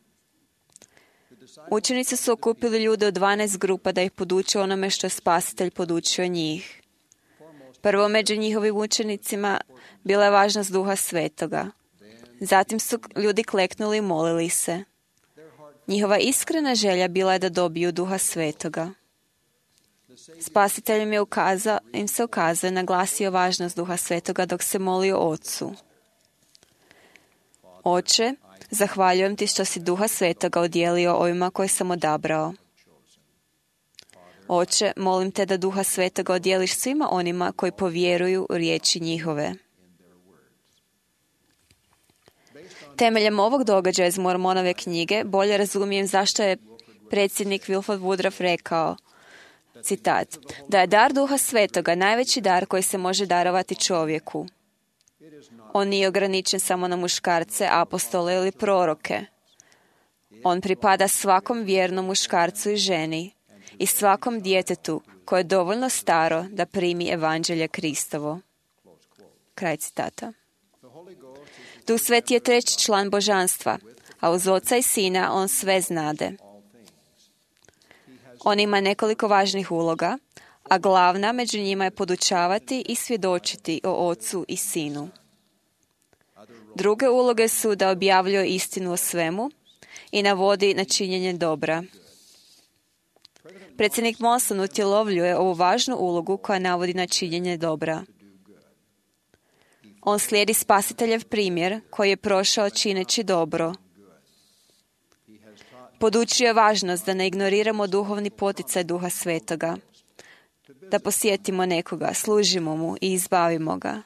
Učenici su okupili ljude u dvanaest grupa da ih poduče onome što je Spasitelj podučio njih. Prvo među njihovim učenicima bila je važnost Duha Svetoga. Zatim su ljudi kleknuli i molili se. Njihova iskrena želja bila je da dobiju Duha Svetoga. Spasitelj im, je ukazao, im se ukazao i naglasio važnost Duha Svetoga dok se molio Ocu. Oče, Zahvaljujem ti što si Duha Svetoga udjelio ovima koje sam odabrao. Oče, molim te da Duha Svetoga udjeliš svima onima koji povjeruju u riječi njihove. Temeljem ovog događaja iz Mormonove knjige bolje razumijem zašto je predsjednik Wilford Woodruff rekao, citat, da je dar Duha Svetoga najveći dar koji se može darovati čovjeku. On nije ograničen samo na muškarce, apostole ili proroke. On pripada svakom vjernom muškarcu i ženi i svakom djetetu koje je dovoljno staro da primi evanđelje Kristovo. Kraj citata. Duh Sveti je treći član božanstva, a uz Oca i Sina on sve znade. On ima nekoliko važnih uloga, a glavna među njima je podučavati i svjedočiti o Ocu i Sinu. Druge uloge su da objavljuje istinu o svemu i navodi na činjenje dobra. Predsjednik Monson utjelovljuje ovu važnu ulogu koja navodi na činjenje dobra. On slijedi Spasiteljev primjer koji je prošao čineći dobro. Podučio je važnost da ne ignoriramo duhovni poticaj Duha Svetoga, da posjetimo nekoga, služimo mu i izbavimo ga.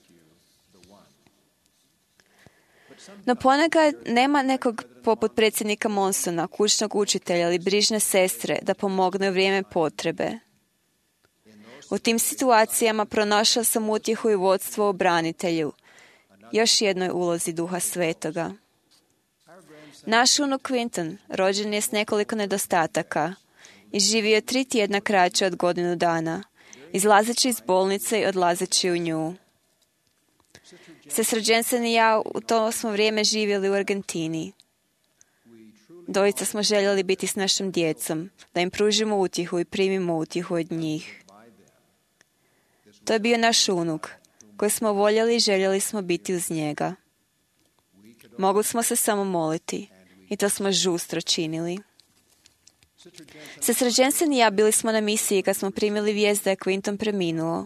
No ponekad nema nekog poput predsjednika Monsona, kućnog učitelja ili brižne sestre da pomogne u vrijeme potrebe. U tim situacijama pronašao sam utjehu i vodstvo u branitelju, još jednoj ulozi Duha Svetoga. Naš unuk Quinton rođen je s nekoliko nedostataka i živio je tri tjedna kraće od godinu dana, izlazeći iz bolnice i odlazeći u nju. Sestra Jensen i ja u to smo vrijeme živjeli u Argentini. Doista smo željeli biti s našom djecom, da im pružimo utjehu i primimo utjehu od njih. To je bio naš unuk, koji smo voljeli i željeli smo biti uz njega. Mogli smo se samo moliti i to smo žustro činili. Sestra Jensen i ja bili smo na misiji kad smo primili vijest da je Quinton preminuo.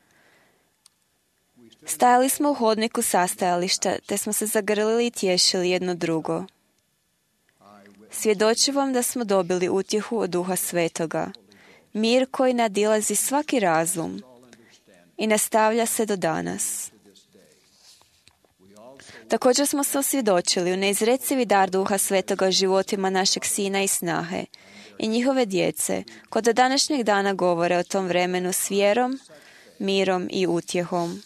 Stajali smo u hodniku sastajališta, te smo se zagrlili i tješili jedno drugo. Svjedočim vam da smo dobili utjehu od Duha Svetoga, mir koji nadilazi svaki razum i nastavlja se do danas. Također smo se osvjedočili u neizrecivi dar Duha Svetoga u životima našeg sina i snahe i njihove djece, koji do današnjeg dana govore o tom vremenu s vjerom, mirom i utjehom.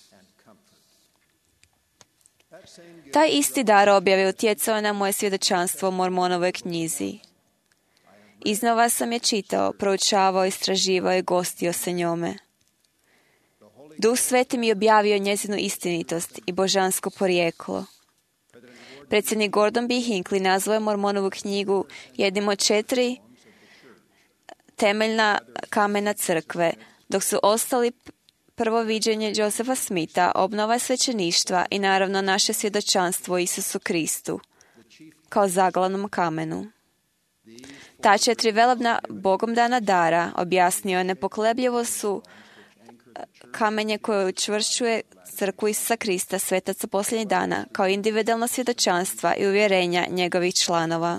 Taj isti dar objave utjecao na moje svjedočanstvo u Mormonovoj knjizi. Iznova sam je čitao, proučavao, istraživao i gostio se njome. Duh Sveti mi objavio njezinu istinitost i božansko porijeklo. Predsjednik Gordon B. Hinckley nazvao je Mormonovu knjigu jednim od četiri temeljna kamena crkve, dok su ostali prvo viđenje Josepha Smitha, obnova svećeništva i naravno naše svjedočanstvo Isusu Kristu kao zaglavnom kamenu. Ta četiri velebna Bogom dana dara, objasnio je, nepokolebljivo su kamenje koje učvršćuje crkvu Isusa Krista, svetaca posljednjih dana, kao individualna svjedočanstva i uvjerenja njegovih članova.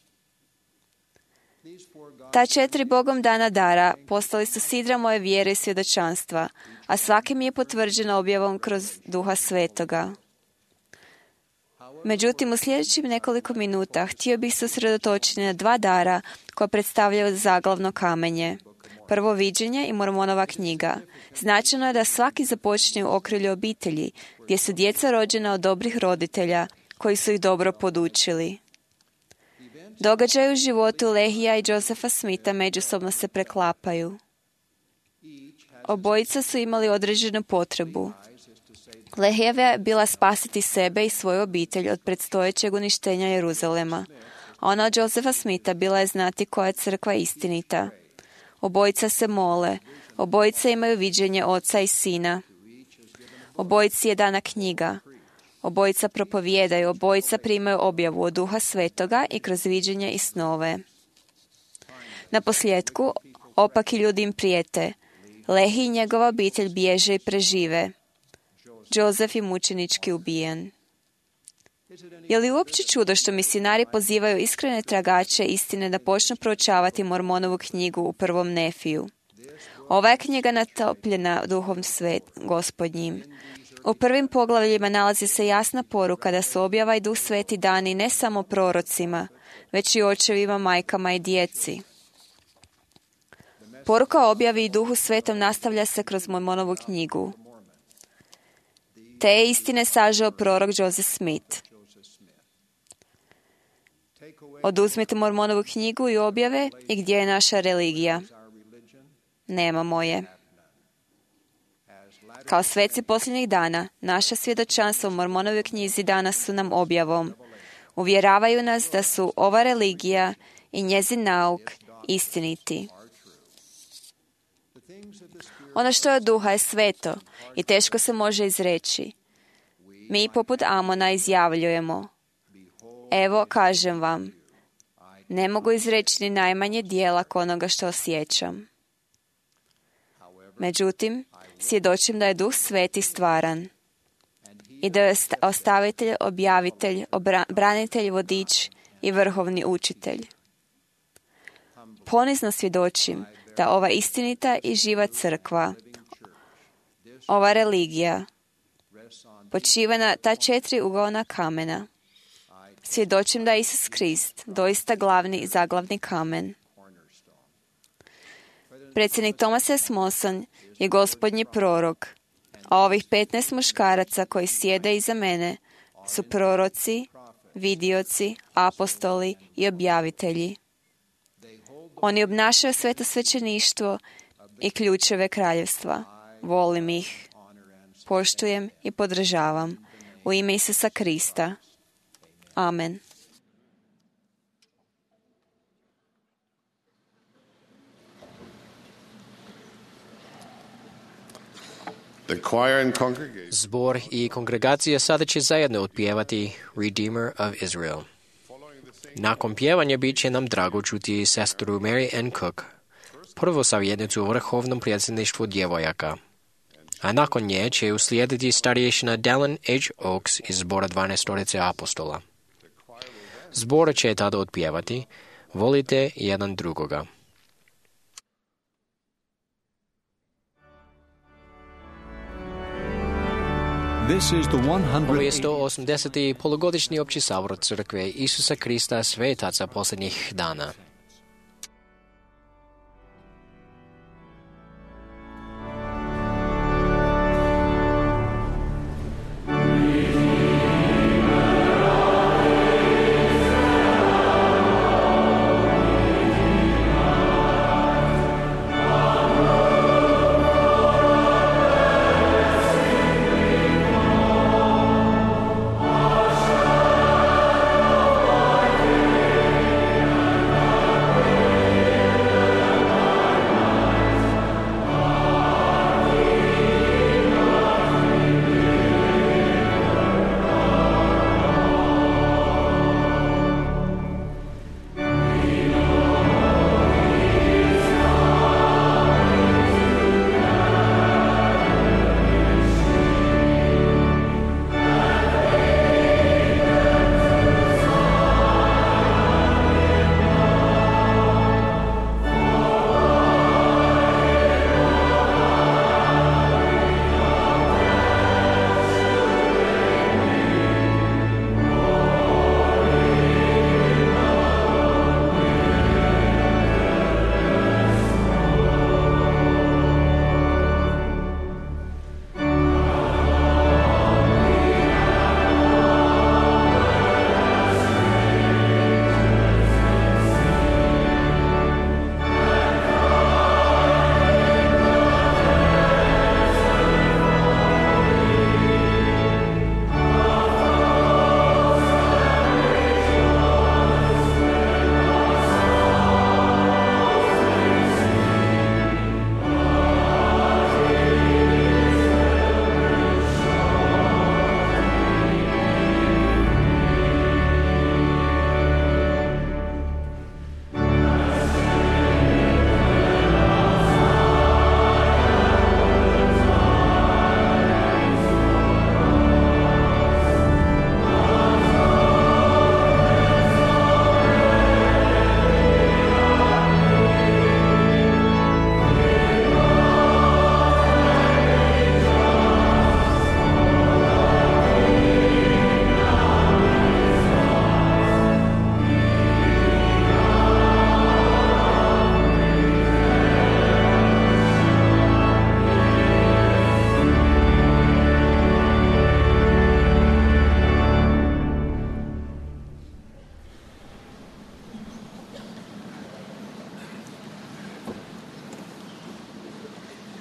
Ta četiri Bogom dana dara postali su sidra moje vjere i svjedočanstva, a svaki mi je potvrđeno objavom kroz Duha Svetoga. Međutim, u sljedećim nekoliko minuta htio bih se usredotočiti na dva dara koja predstavljaju zaglavno kamenje. Prvo viđenje i Mormonova knjiga. Značajno je da svaki započne u okrilju obitelji, gdje su djeca rođena od dobrih roditelja, koji su ih dobro podučili. Događaji u životu Lehija i Josepha Smitha međusobno se preklapaju. Obojica su imali određenu potrebu. Lehijeva je bila spasiti sebe i svoju obitelj od predstojećeg uništenja Jeruzalema. A ona od Josepha Smitha bila je znati koja je crkva istinita. Obojica se mole, obojica imaju viđenje Oca i Sina. Obojici je dana knjiga. Obojica propovijedaju, obojica primaju objavu od Duha Svetoga i kroz viđenje i snove. Na posljedku, opaki ljudi im prijete. Lehi i njegova obitelj bježe i prežive. Joseph je mučenički ubijen. Je li uopće čudo što misionari pozivaju iskrene tragače istine da počnu proučavati Mormonovu knjigu u prvom Nefiju? Ova je knjiga natopljena duhom svet gospodnjim. U prvim poglavljima nalazi se jasna poruka da su objava i duh sveti dani ne samo prorocima, već i očevima, majkama i djeci. Poruka o objavi i duhu svetom nastavlja se kroz Mormonovu knjigu. Te je istine sažeo prorok Joseph Smith. Oduzmite Mormonovu knjigu i objave i gdje je naša religija? Nema moje. Kao sveci posljednjih dana, naša svjedočanstva u Mormonovoj knjizi danas su nam objavom. Uvjeravaju nas da su ova religija i njezin nauk istiniti. Ono što je od duha je sveto i teško se može izreći. Mi poput Amona izjavljujemo: evo, kažem vam, ne mogu izreći ni najmanje dijela onoga što osjećam. Međutim, svjedočim da je duh sveti stvaran i da je ostavitelj, objavitelj, obra, branitelj, vodič i vrhovni učitelj. Ponizno svjedočim da ova istinita i živa crkva, ova religija, počiva na ta četiri ugaona kamena. Svjedočim da je Isus Krist doista glavni i zaglavni kamen. Predsjednik Thomas S. Monson je gospodnji prorok, a ovih petnaest muškaraca koji sjede iza mene su proroci, vidioci, apostoli i objavitelji. Oni obnašaju sveto svećeništvo i ključeve kraljevstva. Volim ih, poštujem i podržavam. U ime Isusa Krista. Amen. Zbor i kongregacija sada će zajedno otpjevati Redeemer of Israel. Nakon pjevanja bit će nam drago čuti sestru Mary Ann Cook, prvu savjetnicu u vrhovnom predsjedništvu djevojaka. A nakon nje će uslijediti starješina Dallin H. Oaks iz zbora dvanaestorice apostola. Zbor će tada otpjevati Volite jedan drugoga. This is the Ovo je sto osamdeseti polugodišnji opći sabor crkve Isusa Krista svetaca posljednjih dana.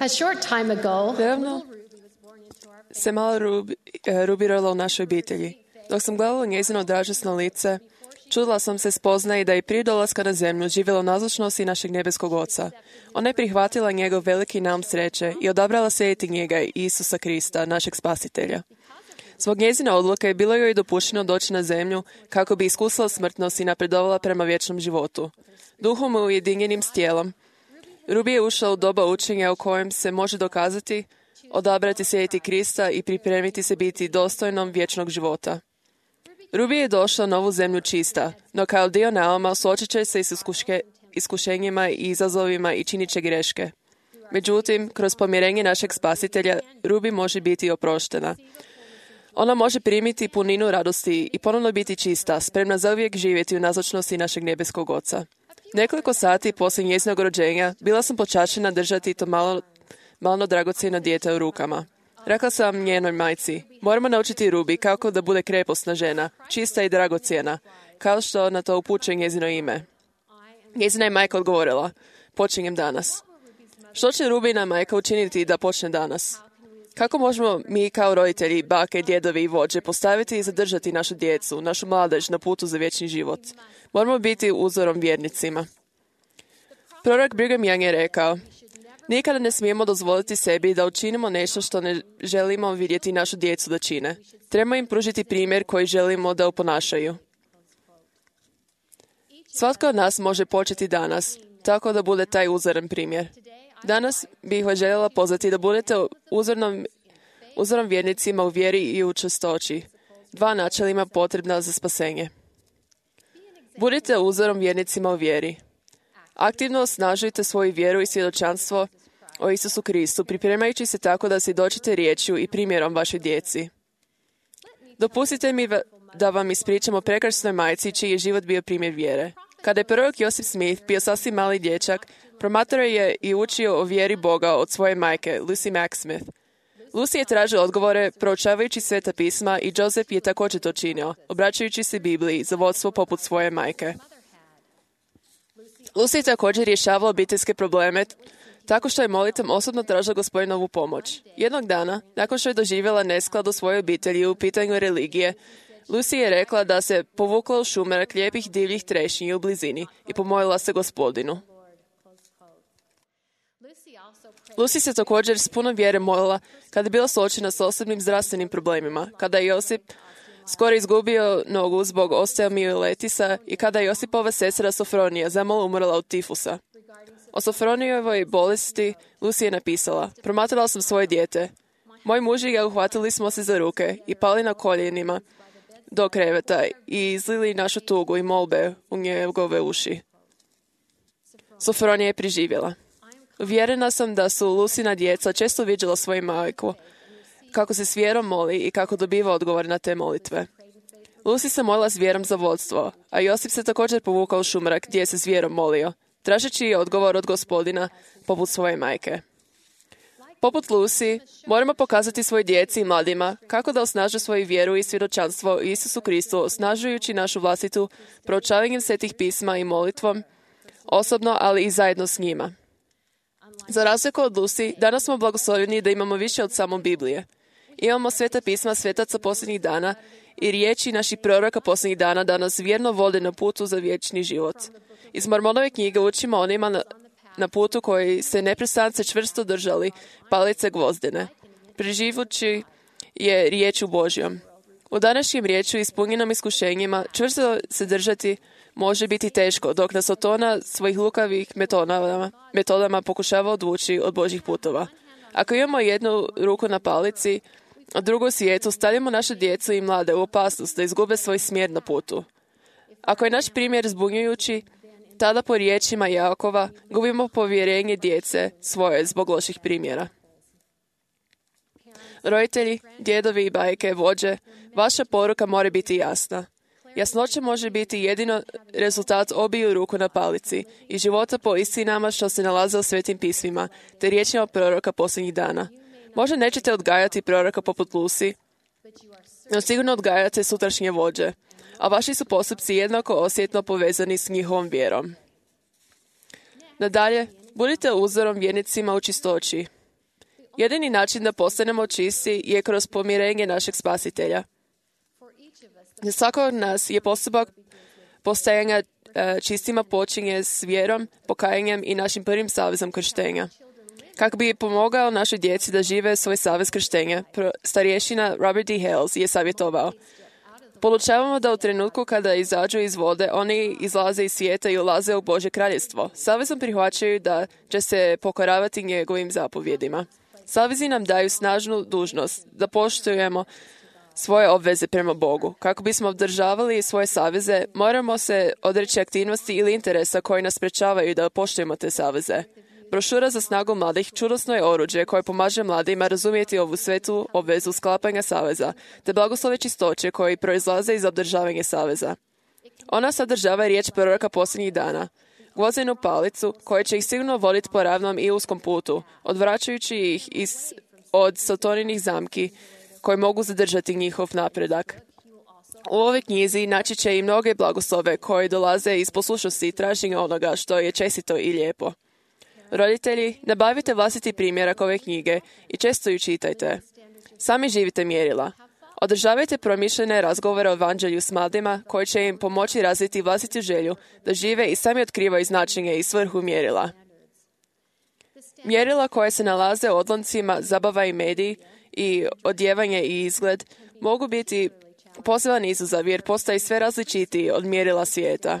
A short time ago, Nedavno se malo Rubi, e, Rubi rodila u našoj obitelji. Dok sam gledala njezino dražesno lice, čudila sam se spoznaji da je prije dolaska na zemlju živjela u nazočnosti našeg nebeskog Oca. Ona je prihvatila njegov veliki naum sreće i odabrala slijediti njega i Isusa Krista, našeg spasitelja. Zbog njezine odluke bilo joj dopušteno doći na zemlju kako bi iskusila smrtnost i napredovala prema vječnom životu. Duhom ujedinjenim s tijelom, Rubi je ušla u doba učenja u kojem se može dokazati, odabrati slijediti Krista i pripremiti se biti dostojnom vječnog života. Rubi je došla na ovu zemlju čista, no kao dio nauma suočit će se s iskuške, iskušenjima i izazovima i činit će greške. Međutim, kroz pomirenje našeg spasitelja, Rubi može biti oproštena. Ona može primiti puninu radosti i ponovno biti čista, spremna za uvijek živjeti u nazočnosti našeg nebeskog Oca. Nekoliko sati poslije njezinog rođenja bila sam počašćena držati to malo, malo dragocjeno dijete u rukama. Rekla sam njenoj majci, moramo naučiti Rubi kako da bude krepostna žena, čista i dragocjena, kao što na to upućuje njezino ime. Njezina je majka odgovorila, počinjem danas. Što će Rubina majka učiniti da počne danas? Kako možemo mi kao roditelji, bake, djedovi i vođe postaviti i zadržati našu djecu, našu mladež na putu za vječni život? Moramo biti uzorom vjernicima. Prorok Brigham Young je rekao, nikada ne smijemo dozvoliti sebi da učinimo nešto što ne želimo vidjeti našu djecu da čine. Trebamo im pružiti primjer koji želimo da oponašaju. Svatko od nas može početi danas, tako da bude taj uzoran primjer. Danas bih vas željela pozvati da budete uzornom, uzorom vjernicima u vjeri i u čestoći. Dva načelima potrebna za spasenje. Budite uzorom vjernicima u vjeri. Aktivno osnažujte svoju vjeru i svjedočanstvo o Isusu Kristu, pripremajući se tako da svjedočite riječju i primjerom vašoj djeci. Dopustite mi da vam ispričam o prekrasnoj majci čiji je život bio primjer vjere. Kada je prorok Joseph Smith bio sasvim mali dječak, promatrao je i učio o vjeri Boga od svoje majke, Lucy Mack Smith. Lucy je tražila odgovore proučavajući Sveta pisma i Joseph je također to činio, obraćajući se Bibliji za vodstvo poput svoje majke. Lucy je također rješavala obiteljske probleme tako što je molitvom osobno tražila Gospodinovu pomoć. Jednog dana, nakon što je doživjela nesklad u svojoj obitelji u pitanju religije, Lucy je rekla da se povukla u šumerak lijepih divljih trešnji u blizini i pomolila se Gospodinu. Lucy se također s puno vjere molila kada je bila suočena s osobnim zdravstvenim problemima, kada je Josip skoro izgubio nogu zbog osteomioletisa i kada je Josipova sestra Sofronija zamalo umrla od tifusa. O Sofronijevoj bolesti Lucy je napisala, promatrala sam svoje dijete. Moj muž i ja uhvatili smo se za ruke i pali na koljenima do kreveta i izlili našu tugu i molbe u njegove uši. Sofronija je preživjela. Uvjerena sam da su Lucina djeca često viđala svoju majku, kako se s vjerom moli i kako dobiva odgovor na te molitve. Lucy se molila s vjerom za vodstvo, a Josip se također povukao u šumerak gdje se s vjerom molio, tražeći odgovor od Gospodina poput svoje majke. Poput Lucy, moramo pokazati svojoj djeci i mladima kako da osnaže svoju vjeru i svjedočanstvo u Isusu Kristu, osnažujući našu vlastitu proučavanjem svetih pisma i molitvom, osobno, ali i zajedno s njima. Za razliku od Lucy, danas smo blagoslovljeni da imamo više od samo Biblije. Imamo sveta pisma svetaca posljednjih dana i riječi naših proroka posljednjih dana da nas vjerno vode na putu za vječni život. Iz Mormonove knjige učimo onima na, na putu koji se neprestance čvrsto držali palice gvozdene, preživući je riječu Božjom. U današnjem riječu ispunjenom iskušenjima čvrsto se držati može biti teško, dok nas Otona svojih lukavih metodama, metodama pokušava odvući od Božjih putova. Ako imamo jednu ruku na palici, a drugu svijetu, stavljamo naše djecu i mlade u opasnost da izgube svoj smjer na putu. Ako je naš primjer zbunjujući, tada po riječima Jakova gubimo povjerenje djece svoje zbog loših primjera. Roditelji, djedovi i bajke, vođe, vaša poruka mora biti jasna. Jasnoća može biti jedino rezultat obiju ruku na palici i života po istinama što se nalaze u svetim pismima, te riječima proroka posljednjih dana. Možda nećete odgajati proroka poput Lucy, no sigurno odgajate sutrašnje vođe, a vaši su postupci jednako osjetno povezani s njihovom vjerom. Nadalje, budite uzorom vjernicima u čistoći. Jedini način da postanemo čisti je kroz pomirenje našeg Spasitelja. Za svakog od nas je postupak postajanja e, čistima počinje s vjerom, pokajanjem i našim prvim savezom krštenja. Kako bi pomogao našoj djeci da žive svoj savez krštenja, starješina Robert D. Hales je savjetovao: Polučavamo da u trenutku kada izađu iz vode, oni izlaze iz svijeta i ulaze u Božje kraljestvo. Savezom prihvaćaju da će se pokoravati njegovim zapovjedima. Savezi nam daju snažnu dužnost da poštujemo svoje obveze prema Bogu. Kako bismo održavali svoje saveze, moramo se odreći aktivnosti ili interesa koji nas sprečavaju da poštujemo te saveze. Brošura za snagu mladih čudesno je oruđe koje pomaže mladima razumjeti ovu svetu obvezu sklapanja saveza, te blagoslove čistoće koji proizlaze iz održavanja saveza. Ona sadržava riječ proroka posljednjih dana, gvozdenu palicu koja će ih sigurno voditi po ravnom i uskom putu, odvraćajući ih iz, od sataninih zamki koji mogu zadržati njihov napredak. U ovoj knjizi naći će i mnoge blagoslove koji dolaze iz poslušnosti i traženja onoga što je čestito i lijepo. Roditelji, nabavite vlastiti primjerak ove knjige i često ju čitajte. Sami živite mjerila. Održavajte promišljene razgovore o evanđelju s mladima koji će im pomoći razviti vlastitu želju da žive i sami otkrivaju značenje i svrhu mjerila. Mjerila koje se nalaze u odloncima, zabava i mediji i odjevanje i izgled mogu biti poseban izazov jer postaje sve različitiji od mjerila svijeta.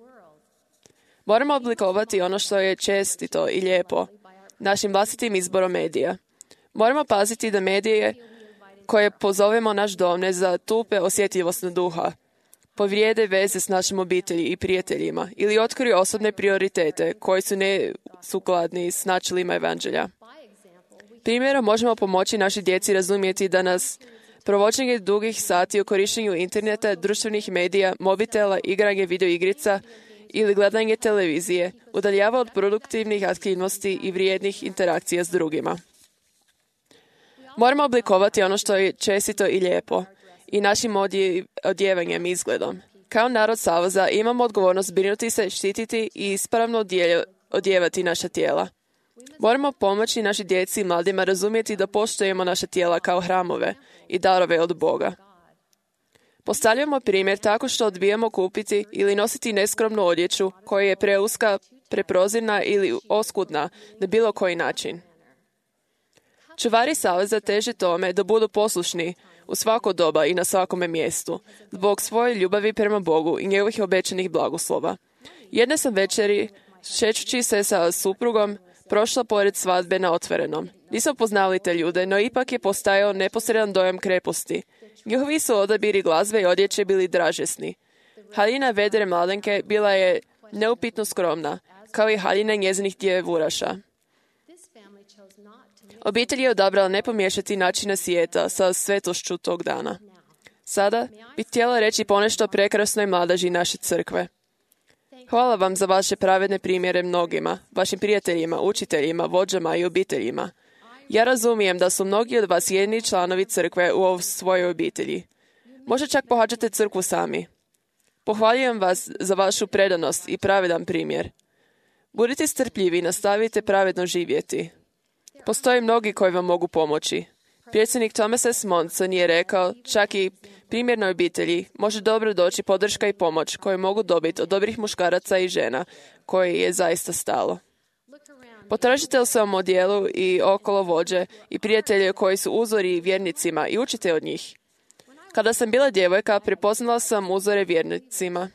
Moramo oblikovati ono što je čestito i lijepo našim vlastitim izborom medija. Moramo paziti da medije koje pozovemo naš dom ne zatupe osjetljivost na duha, povrijede veze s našim obitelji i prijateljima ili otkriju osobne prioritete koji su nesukladni s načelima evanđelja. Primjerom možemo pomoći našoj djeci razumjeti da nas provođenje dugih sati u korištenju interneta, društvenih medija, mobitela, igranje videoigrica ili gledanje televizije udaljava od produktivnih aktivnosti i vrijednih interakcija s drugima. Moramo oblikovati ono što je čestito i lijepo i našim odje, odjevanjem i izgledom. Kao narod saveza imamo odgovornost brinuti se, štititi i ispravno odje, odjevati naša tijela. Moramo pomoći našoj djeci i mladima razumjeti da poštujemo naša tijela kao hramove i darove od Boga. Postavljamo primjer tako što odbijamo kupiti ili nositi neskromnu odjeću koja je preuska, preprozirna ili oskudna na bilo koji način. Čuvari saveza teže tome da budu poslušni u svako doba i na svakome mjestu, zbog svoje ljubavi prema Bogu i njegovih obećanih blagoslova. Jedne sam večeri, šećući se sa suprugom, prošla pored svadbe na otvorenom. Nisam poznali te ljude, no ipak je postajao neposredan dojam kreposti. Njihovi su odabiri glazbe i odjeće bili dražesni. Haljina vedre mladenke bila je neupitno skromna, kao i haljina njezinih djevuraša. Obitelj je odabrala ne pomiješati načine svijeta sa svetošću tog dana. Sada bih htjela reći ponešto prekrasnoj mladeži naše crkve. Hvala vam za vaše pravedne primjere mnogima, vašim prijateljima, učiteljima, vođama i obiteljima. Ja razumijem da su mnogi od vas jedini članovi crkve u svojoj obitelji. Možda čak pohađate crkvu sami. Pohvaljujem vas za vašu predanost i pravedan primjer. Budite strpljivi i nastavite pravedno živjeti. Postoje mnogi koji vam mogu pomoći. Predsjednik Thomas S. Monson je rekao, čak i primjernoj obitelji može dobro doći podrška i pomoć koju mogu dobiti od dobrih muškaraca i žena koji je zaista stalo. Potražite u svom odjelu i okolo vođe i prijatelje koji su uzori vjernicima i učite od njih. Kada sam bila djevojka, prepoznala sam uzore vjernicima.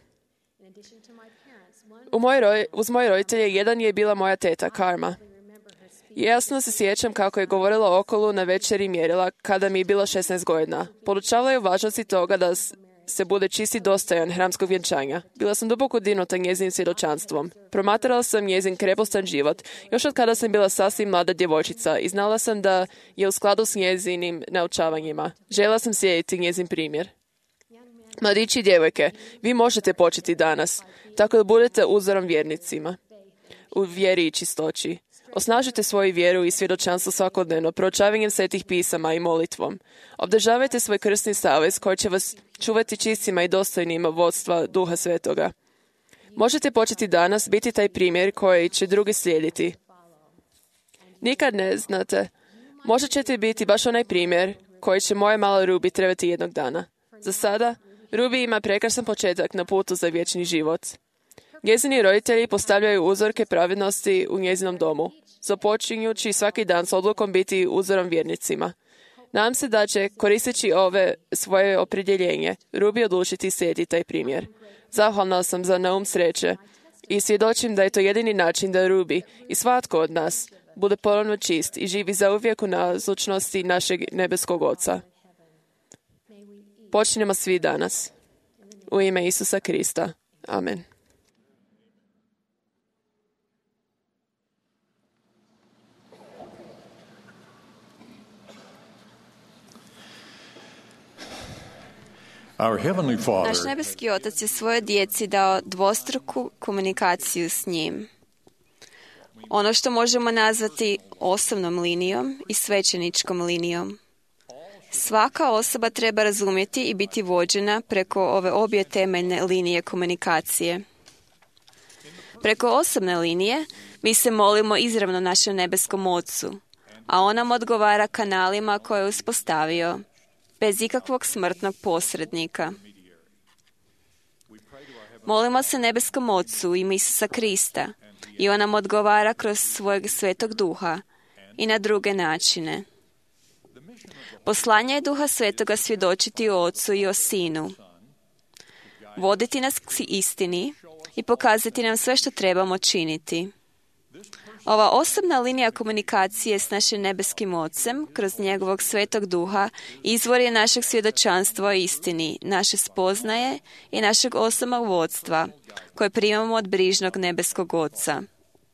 U moj roj, uz moje roditelje jedan je bila moja teta, Karma. Jasno se sjećam kako je govorila okolo na večeri mjerila kada mi je bilo šesnaest godina. Podučavala je o važnosti toga da se bude čisti dostojan hramskog vjenčanja. Bila sam duboko dirnuta njezinim svjedočanstvom. Promatrala sam njezin krepostan život, još od kada sam bila sasvim mlada djevojčica i znala sam da je u skladu s njezinim naučavanjima. Željela sam slijediti njezin primjer. Mladići i djevojke, vi možete početi danas, tako da budete uzorom vjernicima u vjeri i čistoći. Osnažite svoju vjeru i svjedočanstvo svakodnevno proučavanjem svetih pisama i molitvom. Obdržavajte svoj krsni savez koji će vas čuvati čistima i dostojnima vodstva Duha Svetoga. Možete početi danas biti taj primjer koji će drugi slijediti. Nikad ne znate Možda će ti biti baš onaj primjer koji će moje malo Ruby trebati jednog dana. Za sada, Ruby ima prekrasan početak na putu za vječni život. Njezini roditelji postavljaju uzorke pravednosti u njezinom domu, započinjući svaki dan s odlukom biti uzorom vjernicima. Nadam se da će, koristeći ove svoje opredjeljenje, Ruby odlučiti slijediti taj primjer. Zahvalna sam za naum sreće i svjedočim da je to jedini način da Ruby i svatko od nas bude ponovno čist i živi zauvijek u nazočnosti našeg nebeskog Oca. Počnemo svi danas. U ime Isusa Krista. Amen. Our Heavenly Father Naš nebeski Otac je svojoj djeci dao dvostruku komunikaciju s njim. Ono što možemo nazvati osobnom linijom i svećeničkom linijom. Svaka osoba treba razumjeti i biti vođena preko ove obje temeljne linije komunikacije. Preko osobne linije mi se molimo izravno našem nebeskom Ocu, a on nam odgovara kanalima koje je uspostavio, bez ikakvog smrtnog posrednika. Molimo se nebeskom Ocu u ime Isusa Krista i on nam odgovara kroz svojeg Svetog Duha i na druge načine. Poslanje je Duha Svetoga svjedočiti o Ocu i o Sinu, voditi nas k istini i pokazati nam sve što trebamo činiti. Ova osobna linija komunikacije s našim nebeskim Ocem kroz njegovog Svetog Duha izvor je našeg svjedočanstva o istini, naše spoznaje i našeg osobnog vodstva koje primamo od brižnog nebeskog Oca.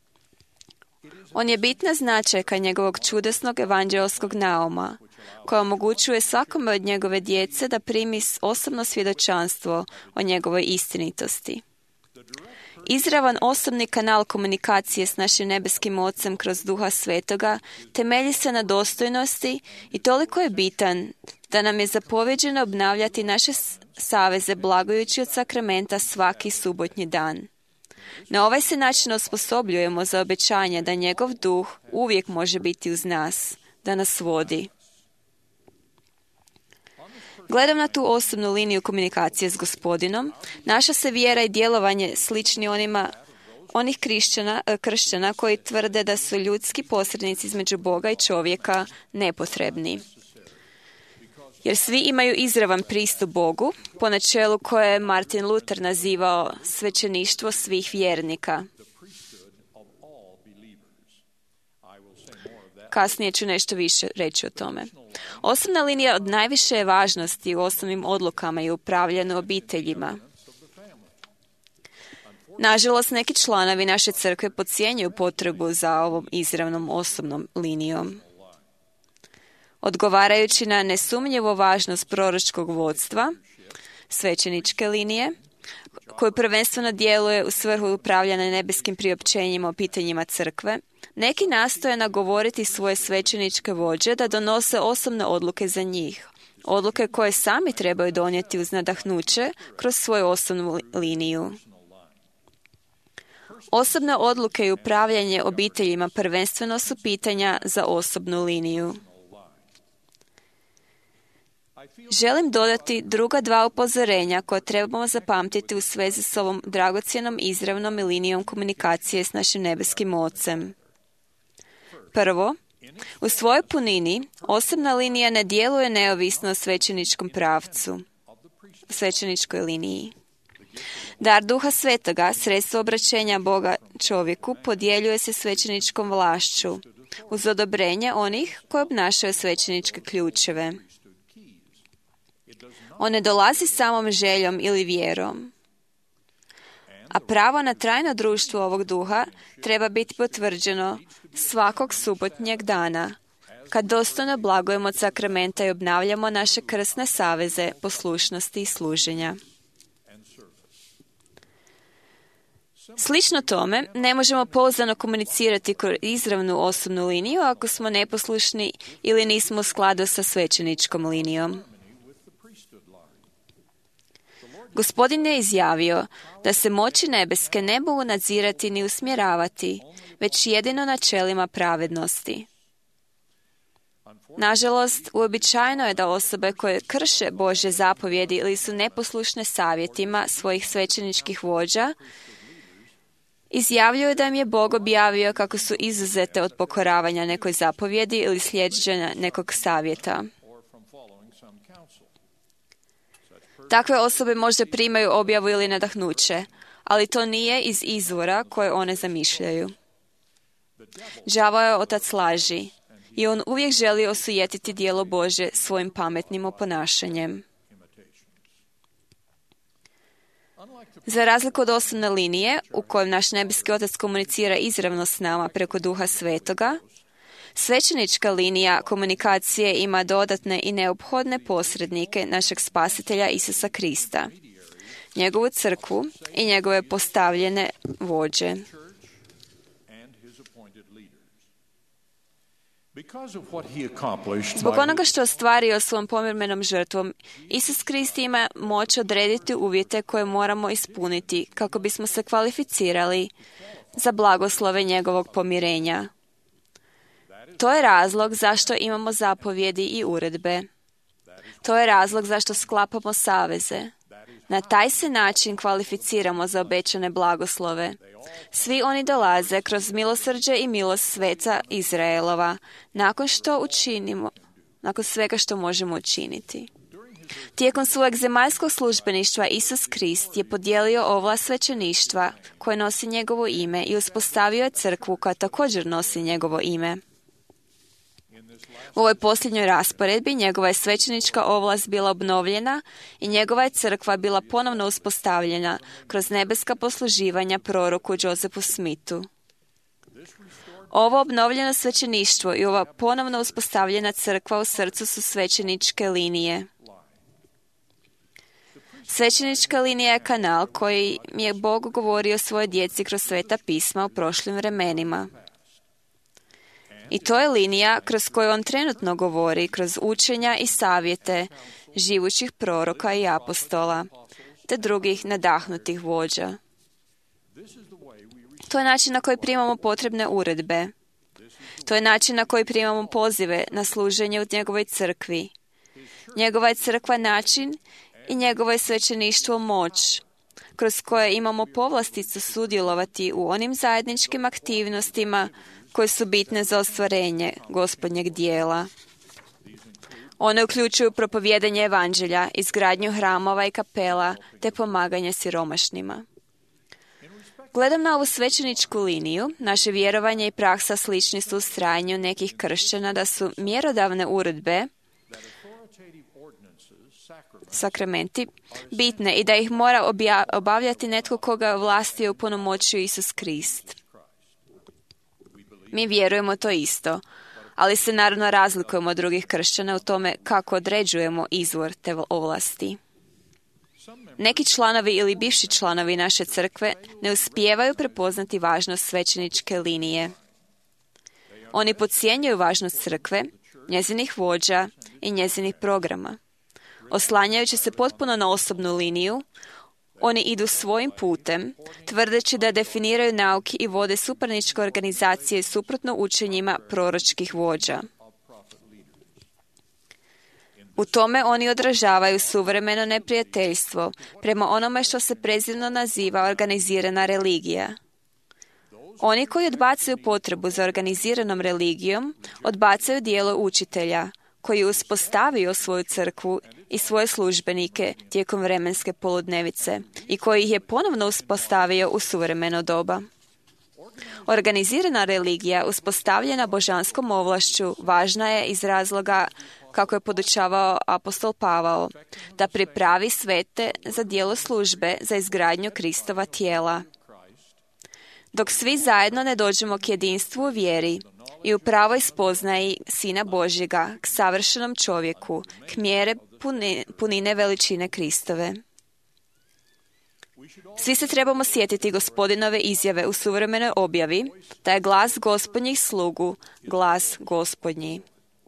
On je bitna značajka njegovog čudesnog evanđelskog nauma, koja omogućuje svakome od njegove djece da primi osobno svjedočanstvo o njegovoj istinitosti. Izravan osobni kanal komunikacije s našim nebeskim Ocem kroz Duha Svetoga temelji se na dostojnosti i toliko je bitan da nam je zapovjeđeno obnavljati naše saveze blagojući od sakramenta svaki subotnji dan. Na ovaj se način osposobljujemo za obećanje da njegov duh uvijek može biti uz nas, da nas vodi. Gledam na tu osobnu liniju komunikacije s Gospodinom, naša se vjera i djelovanje slični onima onih kršćana, kršćana koji tvrde da su ljudski posrednici između Boga i čovjeka nepotrebni. Jer svi imaju izravan pristup Bogu, po načelu koje je Martin Luther nazivao svećeništvo svih vjernika. Kasnije ću nešto više reći o tome. Osobna linija od najviše je važnosti u osnovnim odlukama i upravljanju obiteljima. Nažalost, neki članovi naše crkve podcjenjuju potrebu za ovom izravnom osobnom linijom. Odgovarajući na nesumnjivu važnost proročkog vodstva, svećeničke linije, koji prvenstveno djeluje u svrhu upravljanja nebeskim priopćenjima o pitanjima crkve, neki nastoje nagovoriti svoje svećeničke vođe da donose osobne odluke za njih, odluke koje sami trebaju donijeti uz nadahnuće kroz svoju osobnu liniju. Osobne odluke i upravljanje obiteljima prvenstveno su pitanja za osobnu liniju. Želim dodati druga dva upozorenja koja trebamo zapamtiti u svezi s ovom dragocjenom izravnom linijom komunikacije s našim nebeskim Ocem. Prvo, u svojoj punini osobna linija ne djeluje neovisno o svećeničkom pravcu, svećeničkoj liniji. Dar Duha Svetoga, sredstvo obraćenja Boga čovjeku, podjeljuje se svećeničkom vlašću, uz odobrenje onih koji obnašaju svećeničke ključeve. On ne dolazi samom željom ili vjerom. A pravo na trajno društvo ovog duha treba biti potvrđeno svakog subotnjeg dana, kad dostojno blagujemo od sakramenta i obnavljamo naše krsne saveze, poslušnosti i služenja. Slično tome, ne možemo pouzdano komunicirati kroz izravnu osobnu liniju ako smo neposlušni ili nismo u skladu sa svećeničkom linijom. Gospodin je izjavio da se moći nebeske ne mogu nadzirati ni usmjeravati, već jedino načelima pravednosti. Nažalost, uobičajeno je da osobe koje krše Božje zapovjedi ili su neposlušne savjetima svojih svećeničkih vođa izjavljuju da im je Bog objavio kako su izuzete od pokoravanja nekoj zapovjedi ili slijeđenja nekog savjeta. Takve osobe možda primaju objavu ili nadahnuće, ali to nije iz izvora koje one zamišljaju. Đavao je otac laži i on uvijek želi osujetiti djelo Božje svojim pametnim oponašanjem. Za razliku od osnovne linije, u kojem naš nebeski otac komunicira izravno s nama preko Duha Svetoga, svećenička linija komunikacije ima dodatne i neophodne posrednike našeg spasitelja Isusa Krista, njegovu crkvu i njegove postavljene vođe. Zbog onoga što je ostvario svom pomirbenom žrtvom, Isus Krist ima moć odrediti uvjete koje moramo ispuniti kako bismo se kvalificirali za blagoslove njegovog pomirenja. To je razlog zašto imamo zapovjedi i uredbe. To je razlog zašto sklapamo saveze. Na taj se način kvalificiramo za obećane blagoslove. Svi oni dolaze kroz milosrđe i milost sveca Izraelova, nakon što učinimo, nakon svega što možemo učiniti. Tijekom svojeg zemaljskog službeništva Isus Krist je podijelio ovlast svećeništva koje nosi njegovo ime i uspostavio je crkvu koja također nosi njegovo ime. U ovoj posljednjoj rasporedbi njegova je svećenička ovlast bila obnovljena i njegova je crkva bila ponovno uspostavljena kroz nebeska posluživanja proroku Josephu Smithu. Ovo obnovljeno svećeništvo i ova ponovno uspostavljena crkva u srcu su svećeničke linije. Svećenička linija je kanal koji je Bog govorio svojoj djeci kroz sveta pisma u prošlim vremenima. I to je linija kroz koju on trenutno govori, kroz učenja i savjete živućih proroka i apostola, te drugih nadahnutih vođa. To je način na koji primamo potrebne uredbe. To je način na koji primamo pozive na služenje u njegovoj crkvi. Njegova je crkva način i njegovo je svećeništvo moć, kroz koje imamo povlasticu sudjelovati u onim zajedničkim aktivnostima koje su bitne za ostvarenje Gospodnjeg dijela. One uključuju propovijedanje evanđelja, izgradnju hramova i kapela, te pomaganje siromašnima. Gledam na ovu svećeničku liniju, naše vjerovanje i praksa slični su ustrajanju nekih kršćana da su mjerodavne uredbe, sakramenti, bitne i da ih mora obja- obavljati netko koga je ovlastio u punomoćju Isus Krist. Mi vjerujemo to isto, ali se naravno razlikujemo od drugih kršćana u tome kako određujemo izvor te ovlasti. Neki članovi ili bivši članovi naše crkve ne uspijevaju prepoznati važnost svećeničke linije. Oni podcjenjuju važnost crkve, njezinih vođa i njezinih programa. Oslanjajući se potpuno na osobnu liniju, oni idu svojim putem, tvrdeći da definiraju nauke i vode suparničke organizacije suprotno učenjima proročkih vođa. U tome oni odražavaju suvremeno neprijateljstvo prema onome što se prezirno naziva organizirana religija. Oni koji odbacuju potrebu za organiziranom religijom, odbacaju dijelo učitelja, koji je uspostavio svoju crkvu i svoje službenike tijekom vremenske poludnevice i koji ih je ponovno uspostavio u suvremeno doba. Organizirana religija, uspostavljena božanskom ovlašću, važna je iz razloga, kako je podučavao apostol Pavao, da pripravi svete za djelo službe za izgradnju Kristova tijela. Dok svi zajedno ne dođemo k jedinstvu u vjeri i u pravoj spoznaji Sina Božjega, k savršenom čovjeku, k mjere puni, punine veličine Kristove. Svi se trebamo sjetiti Gospodinove izjave u suvremenoj objavi, da je glas Gospodnjih slugu, glas Gospodnji.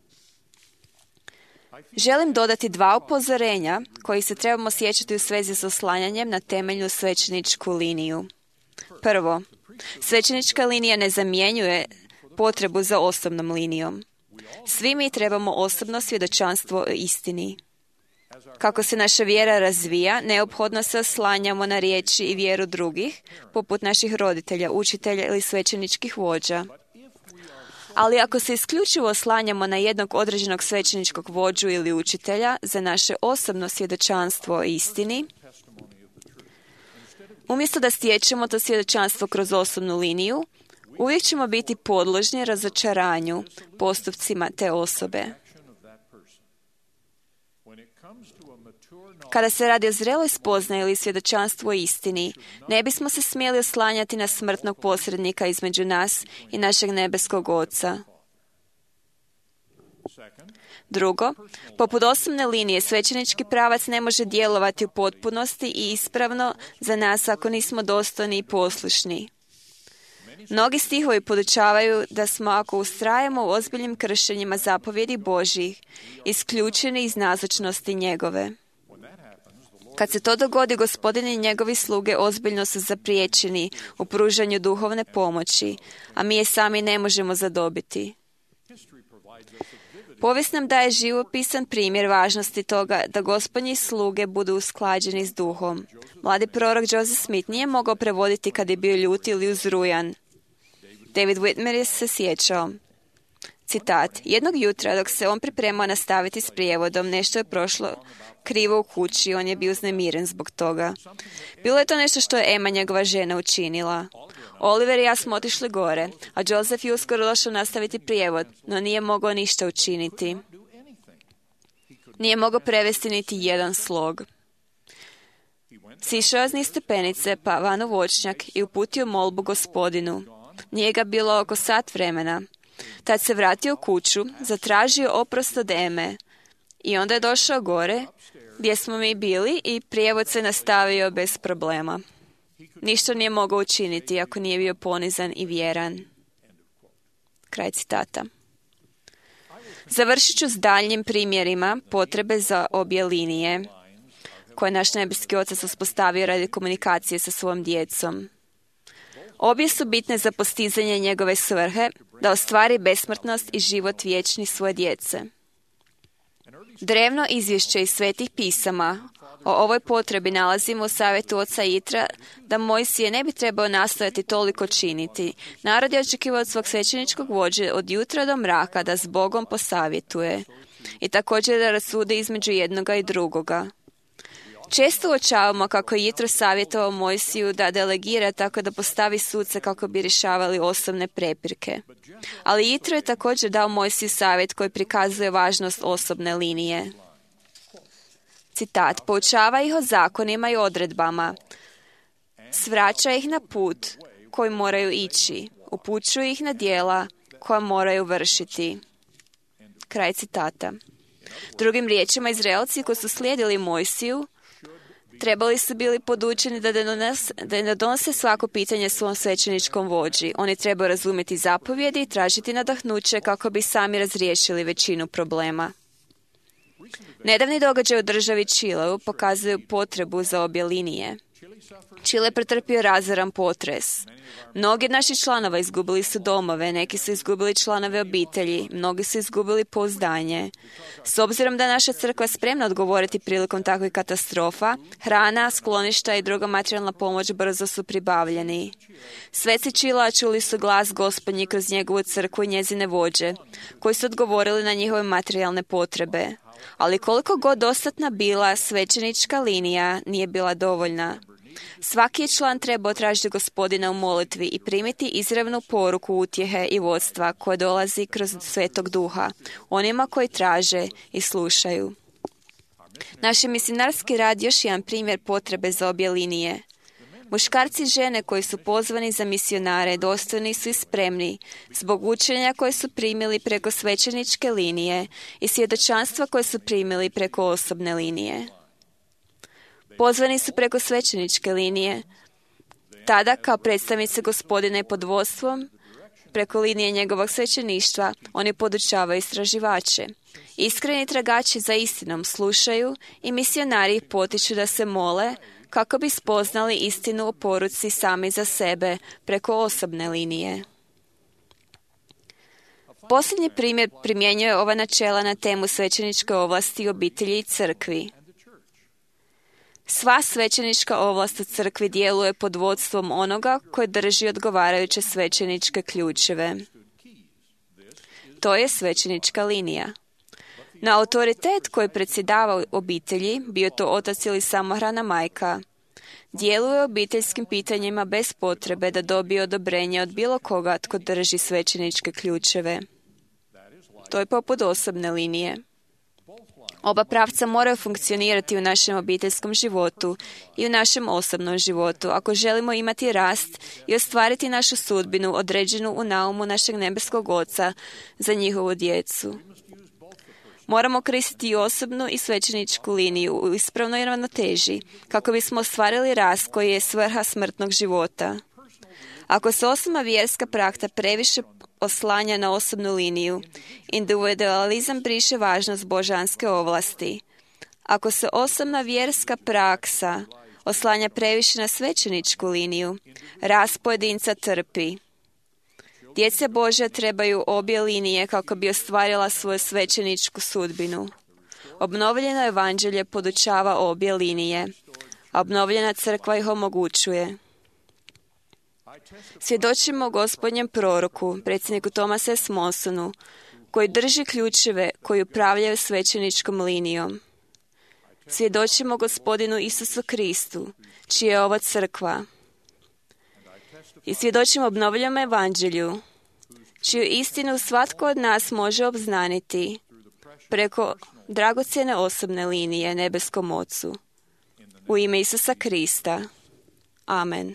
Želim dodati dva upozorenja koji se trebamo sjećati u svezi s oslanjanjem na temeljnu svećeničku liniju. Prvo, svećenička linija ne zamjenjuje potrebu za osobnom linijom. Svi mi trebamo osobno svjedočanstvo o istini. Kako se naša vjera razvija, neophodno se oslanjamo na riječi i vjeru drugih, poput naših roditelja, učitelja ili svećeničkih vođa. Ali ako se isključivo oslanjamo na jednog određenog svećeničkog vođu ili učitelja za naše osobno svjedočanstvo o istini, umjesto da stječemo to svjedočanstvo kroz osobnu liniju, uvijek ćemo biti podložni razočaranju postupcima te osobe. Kada se radi o zreloj spoznaji ili svjedočanstvu o istini, ne bismo se smjeli oslanjati na smrtnog posrednika između nas i našeg nebeskog Oca. Drugo, poput osobne linije, svećenički pravac ne može djelovati u potpunosti i ispravno za nas ako nismo dostojni i poslušni. Mnogi stihovi podučavaju da smo, ako ustrajemo u ozbiljnim kršenjima zapovjedi Božjih, isključeni iz nazočnosti njegove. Kad se to dogodi, Gospodin i njegovi sluge ozbiljno su zapriječeni u pružanju duhovne pomoći, a mi je sami ne možemo zadobiti. Povijest nam daje živopisan primjer važnosti toga da Gospodnji sluge budu usklađeni s duhom. Mladi prorok Joseph Smith nije mogao prevoditi kad je bio ljut ili uzrujan. David Whitmer je se sjećao. Citat. Jednog jutra, dok se on pripremao nastaviti s prijevodom, nešto je prošlo krivo u kući, on je bio uznemiren zbog toga. Bilo je to nešto što je Emma, njegova žena, učinila. Oliver i ja smo otišli gore, a Joseph je uskoro došao nastaviti prijevod, no nije mogao ništa učiniti. Nije mogao prevesti niti jedan slog. Sišao je niz stepenice, pa van u voćnjak i uputio molbu Gospodinu. Nije ga bilo oko sat vremena. Tad se vratio u kuću, zatražio oprost od Eme i onda je došao gore, gdje smo mi bili, i prijevod se nastavio bez problema. Ništa nije mogao učiniti ako nije bio ponizan i vjeran. Kraj citata. Završit ću s daljnjim primjerima potrebe za obje linije koje naš nebeski Otac uspostavio radi komunikacije sa svojom djecom. Obje su bitne za postizanje njegove svrhe, da ostvari besmrtnost i život vječni svoje djece. Drevno izvješće iz svetih pisama o ovoj potrebi nalazimo u savjetu oca Itra da Mojsije ne bi trebao nastojati toliko činiti. Narod je očekivao od svog svećeničkog vođe od jutra do mraka da s Bogom posavjetuje i također da rasudi između jednoga i drugoga. Često uočavamo kako je Jitro savjetovao Mojsiju da delegira tako da postavi suce kako bi rješavali osobne prepirke. Ali Jitro je također dao Mojsiju savjet koji prikazuje važnost osobne linije. Citat, poučava ih o zakonima i odredbama, svraća ih na put koji moraju ići, upućuje ih na djela koja moraju vršiti. Kraj citata. Drugim riječima, Izraelci koji su slijedili Mojsiju trebali su bili podučeni da ne donose, da ne donose svako pitanje svom svećeničkom vođi. Oni trebaju razumjeti zapovjedi i tražiti nadahnuće kako bi sami razriješili većinu problema. Nedavni događaj u državi Čileu pokazuju potrebu za obje linije. Čile je pretrpio razoran potres. Mnogi od naših članova izgubili su domove, neki su izgubili članove obitelji, mnogi su izgubili pouzdanje. S obzirom da je naša crkva spremna odgovoriti prilikom takvih katastrofa, hrana, skloništa i druga materijalna pomoć brzo su pribavljeni. Sveci Čilea čuli su glas Gospodnji kroz njegovu crkvu i njezine vođe, koji su odgovorili na njihove materijalne potrebe. Ali koliko god dostatna bila, svećenička linija nije bila dovoljna. Svaki je član trebao tražiti Gospodina u molitvi i primiti izravnu poruku utjehe i vodstva koje dolazi kroz Svetog Duha, onima koji traže i slušaju. Naš je misionarski rad još jedan primjer potrebe za obje linije. Muškarci i žene koji su pozvani za misionare dostojni su i spremni zbog učenja koje su primili preko svećeničke linije i svjedočanstva koje su primili preko osobne linije. Pozvani su preko svećeničke linije. Tada, kao predstavnice Gospodina i pod vodstvom, preko linije njegovog svećeništva, oni podučavaju istraživače. Iskreni tragači za istinom slušaju i misionari ih potiču da se mole kako bi spoznali istinu o poruci sami za sebe preko osobne linije. Posljednji primjer primjenjuje ova načela na temu svećeničke ovlasti, obitelji i crkvi. Sva svećenička ovlast u crkvi djeluje pod vodstvom onoga koji drži odgovarajuće svećeničke ključeve. To je svećenička linija. Na autoritet koji predsjedava obitelji, bio to otac ili samohrana majka, djeluje obiteljskim pitanjima bez potrebe da dobije odobrenje od bilo koga tko drži svećeničke ključeve. To je poput osobne linije. Oba pravca moraju funkcionirati u našem obiteljskom životu i u našem osobnom životu ako želimo imati rast i ostvariti našu sudbinu određenu u naumu našeg nebeskog Oca za njihovu djecu. Moramo koristiti i osobnu i svećeničku liniju u ispravnoj ravnoteži kako bismo ostvarili rast koji je svrha smrtnog života. Ako se osobna vjerska praksa previše oslanja na osobnu liniju, individualizam briše važnost božanske ovlasti. Ako se osobna vjerska praksa oslanja previše na svećeničku liniju, rast pojedinca trpi. Djeca Božja trebaju obje linije kako bi ostvarila svoju svećeničku sudbinu. Obnovljeno evanđelje podučava obje linije, a obnovljena crkva ih omogućuje. Svjedočimo Gospodnjem proroku, predsjedniku Thomasa S. Monsonu, koji drži ključeve koji upravljaju svećeničkom linijom. Svjedočimo Gospodinu Isusu Kristu, čija je ova crkva. I svjedočimo obnovljenom evanđelju, čiju istinu svatko od nas može obznaniti preko dragocjene osobne linije nebeskom Ocu. U ime Isusa Krista. Amen.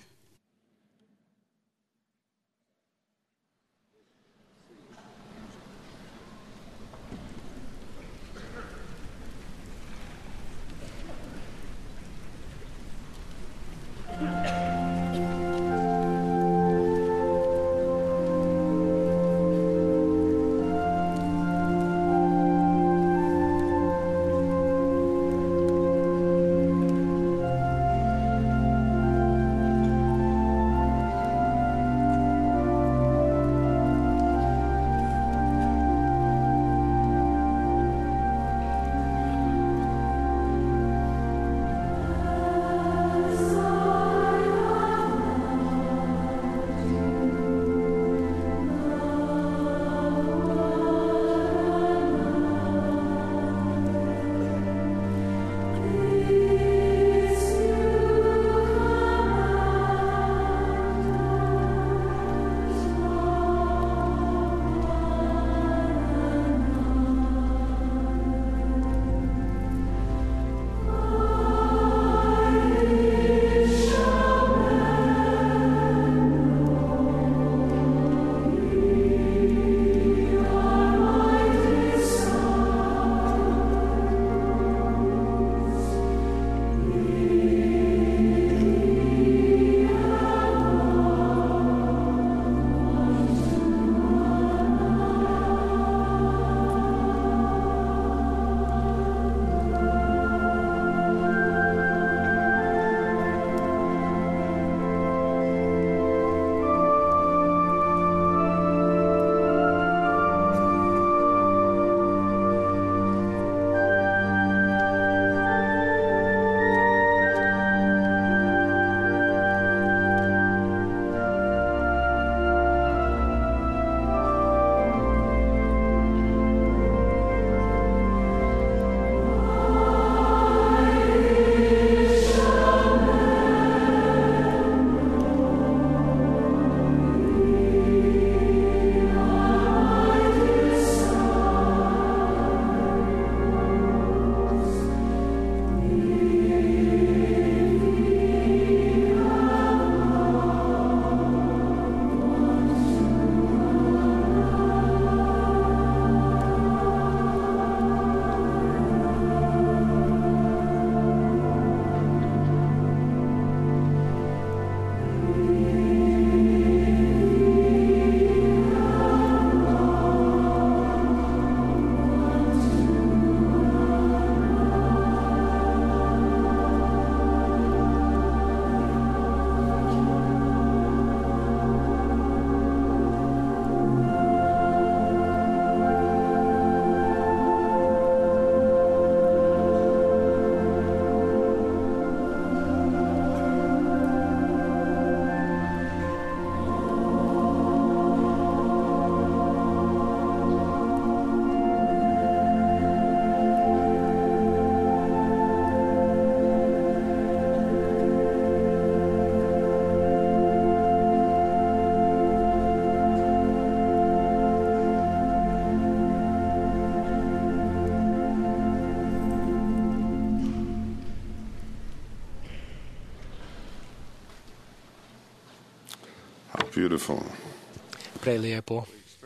Beautiful. Prelijepo.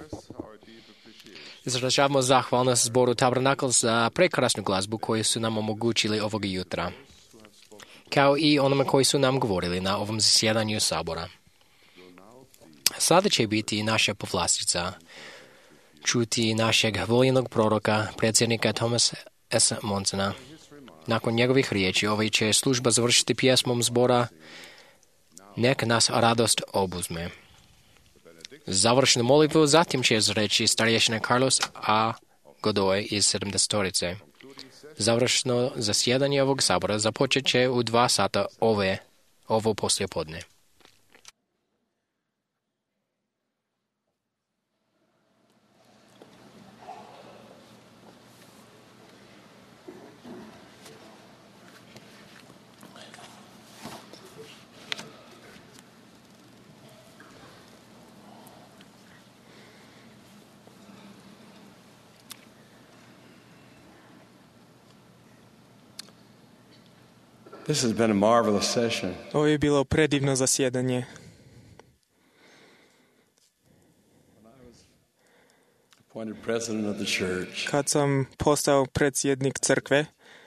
Izražavamo zahvalnost zboru Tabernakl za prekrasnu glazbu koju su nam omogućili ovog jutra, kao i onome koji su nam govorili na ovom zasjedanju sabora. Sada će biti naša povlastica čuti našeg voljenog proroka, predsjednika Thomas S. Monsona. Nakon njegovih riječi, ovaj će služba završiti pjesmom zbora Nek nas radost obuzme. Završnu molitvu zatim će izreći starješina Carlos A. Godoy iz sedamdesetorice. Završno zasjedanje ovog sabora započet će u dva sata ove, ovo poslijepodne. This has been a marvelous session. Ovo je bilo predivno zasjedanje. Appointed president of the church. Kad sam postao predsjednik crkve,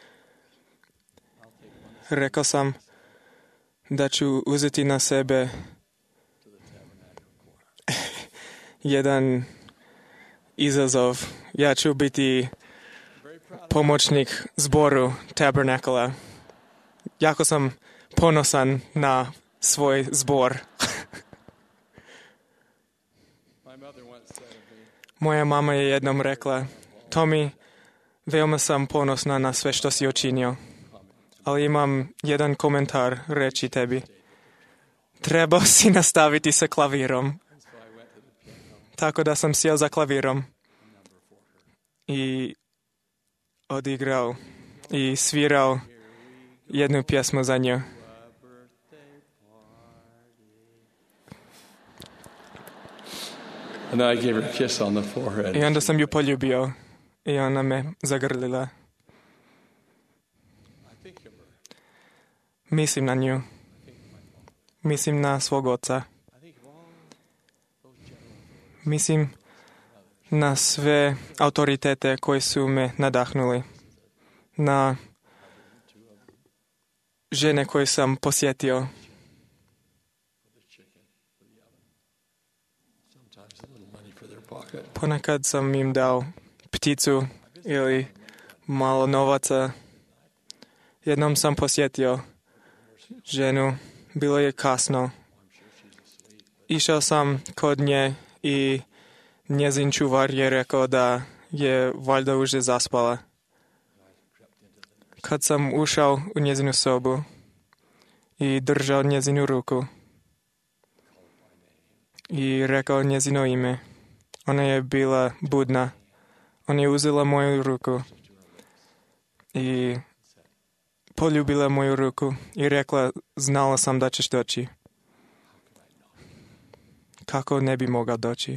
rekao sam da ću uzeti na sebe jedan izazov. Ja ću biti pomoćnik zboru Tabernakla. Jako sam ponosan na svoj zbor. Moja mama je jednom rekla, Tommy, veoma sam ponosna na sve što si učinio, ali imam jedan komentar reći tebi. Trebao si nastaviti sa klavirom. Tako da sam sjeo za klavirom i odigrao i svirao jednu pjesmu za nju. And I gave her a kiss on the forehead. I onda sam ju poljubio i ona me zagrlila. Mislim na nju. Mislim na svog oca. Mislim na sve autoritete koji su me nadahnuli. Na žene koje sam posjetio. Ponekad sam im dao pticu ili malo novaca. Jednom sam posjetio ženu. Bilo je kasno. Išao sam kod nje i njezin čuvar je rekao da je valjda už zaspala. Kad sam ušao u njezinu sobu i držao njezinu ruku i rekao njezino ime, ona je bila budna. Ona je uzela moju ruku i poljubila moju ruku i rekla, znala sam da ćeš doći. Kako ne bi mogao doći?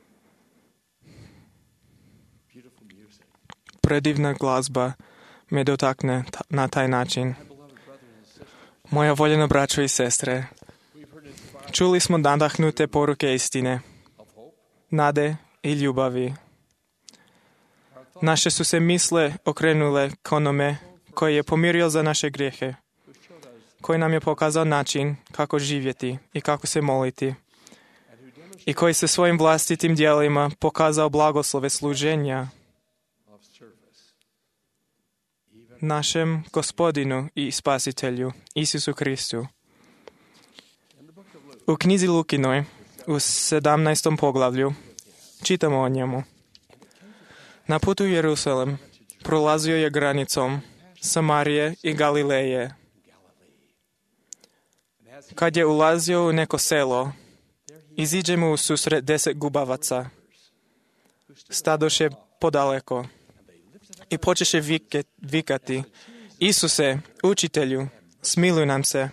Predivna glazba me dotakne na taj način. Moja voljena braćo i sestre, čuli smo nadahnute poruke istine, nade i ljubavi. Naše su se misle okrenule k onome koji je pomirio za naše grijehe, koji nam je pokazao način kako živjeti i kako se moliti, i koji se svojim vlastitim djelima pokazao blagoslove služenja našem Gospodinu i Spasitelju, Isusu Kristu. U knjizi Lukinoj, u sedamnaestom poglavlju, čitamo o njemu. Na putu u Jerusalem prolazio je granicom Samarije i Galileje. Kad je ulazio u neko selo, iziđe mu u susret deset gubavaca. Stadoše podaleko i počeše vikati, Isuse, učitelju, smiluj nam se.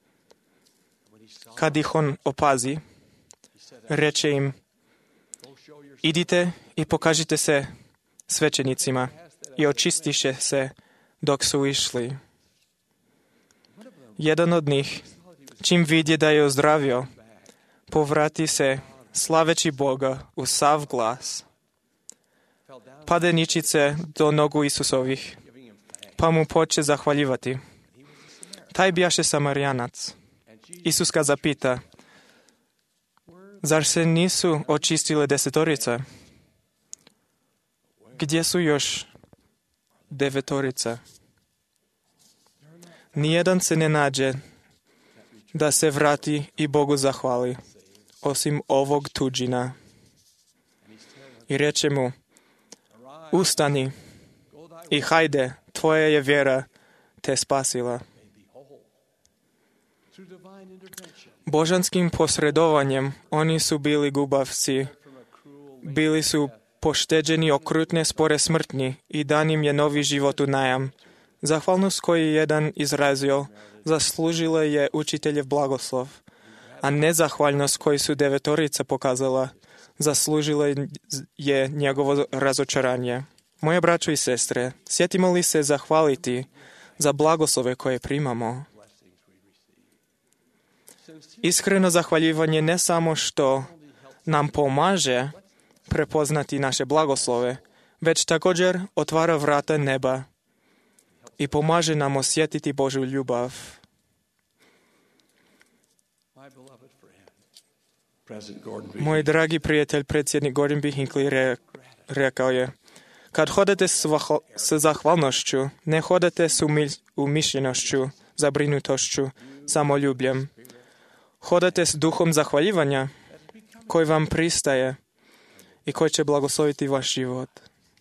Kad ih on opazi, reče im, idite i pokažite se svećenicima, i očistiše se dok su išli. Jedan od njih, čim vidje da je ozdravio, povrati se, slaveći Boga u sav glas. Pade ničice do nogu Isusovih, pa mu poče zahvaljivati. Taj bijaše Samarijanac. Isus ga zapita, zar se nisu očistile desetorica? Gdje su još devetorica? Nijedan se ne nađe da se vrati i Bogu zahvali, osim ovog tuđina. I reče mu, ustani i hajde, tvoja je vjera te spasila. Božanskim posredovanjem oni su bili gubavci, bili su pošteđeni okrutne spore smrtni i dan im je novi život u najam. Zahvalnost koju je jedan izrazio zaslužila je učiteljev blagoslov, a nezahvalnost koju su devetorica pokazala zaslužila je njegovo razočaranje. Moje braćo i sestre, sjetimo li se zahvaliti za blagoslove koje primamo? Iskreno zahvaljivanje ne samo što nam pomaže prepoznati naše blagoslove, već također otvara vrata neba i pomaže nam osjetiti Božju ljubav. Moj dragi prijatelj, predsjednik Gordon B. Hinckley re, rekao je, kad hodate s zahvalnošću, ne hodate s umišljenošću, zabrinutošću, samoljubljem. Hodate s duhom zahvaljivanja koji vam pristaje i koji će blagosloviti vaš život.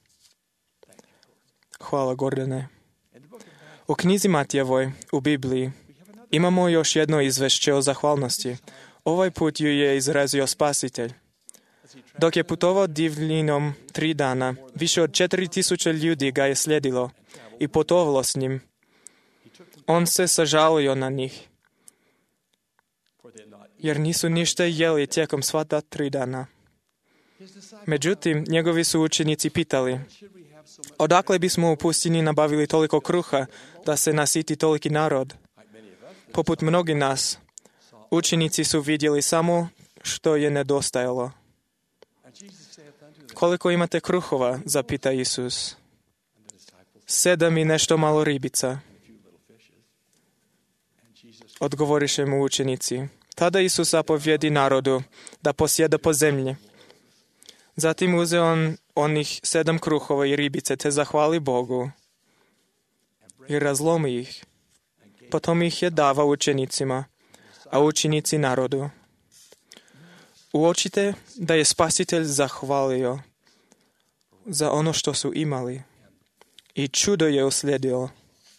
Hvala, Gordane. U knjizi Matijevoj, u Bibliji, imamo još jedno izvješće o zahvalnosti. Ovaj put ju je izrazio Spasitelj. Dok je putovao divljinom tri dana, više od četiri tisuće ljudi ga je slijedilo i putovalo s njim. On se sažalio na njih, jer nisu ništa jeli tijekom sva ta tri dana. Međutim, njegovi su učenici pitali, odakle bismo u pustinji nabavili toliko kruha da se nasiti toliki narod? Poput mnogi nas, učenici su vidjeli samo što je nedostajalo. Koliko imate kruhova, zapita Isus. Sedam i nešto malo ribica. Odgovoriše mu učenici. Tada Isus zapovjedi narodu da posjeda po zemlji. Zatim uzeo on onih sedam kruhova i ribice te zahvali Bogu i razlomi ih. Potom ih je davao učenicima, a učenici narodu. Uočite da je Spasitelj zahvalio za ono što su imali i čudo je uslijedilo.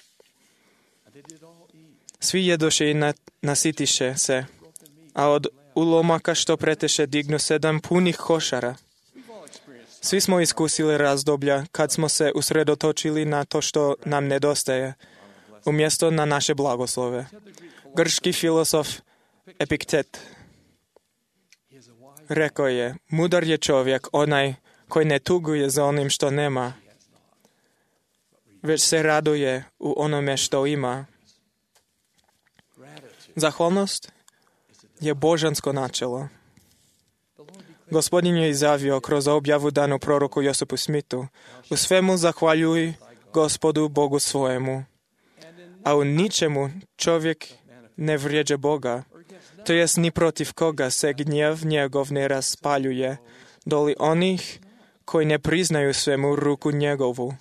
Svi jedoše i nasitiše se, a od ulomaka što preteše dignu sedam punih košara. Svi smo iskusili razdoblja kad smo se usredotočili na to što nam nedostaje, umjesto na naše blagoslove. Grčki filozof Epiktet rekao je, mudar je čovjek onaj koji ne tuguje za onim što nema, već se raduje u onome što ima. Zahvalnost je božansko načelo. Gospodin je izjavio kroz objavu danu proroku Josipu Smithu, u svemu zahvaljuj Gospodu Bogu svojemu, a u ničemu čovjek ne vrijeđa Boga, to jest ni protiv koga se gnjev njegov ne raspaljuje, doli onih koji ne priznaju svemu ruku njegovu.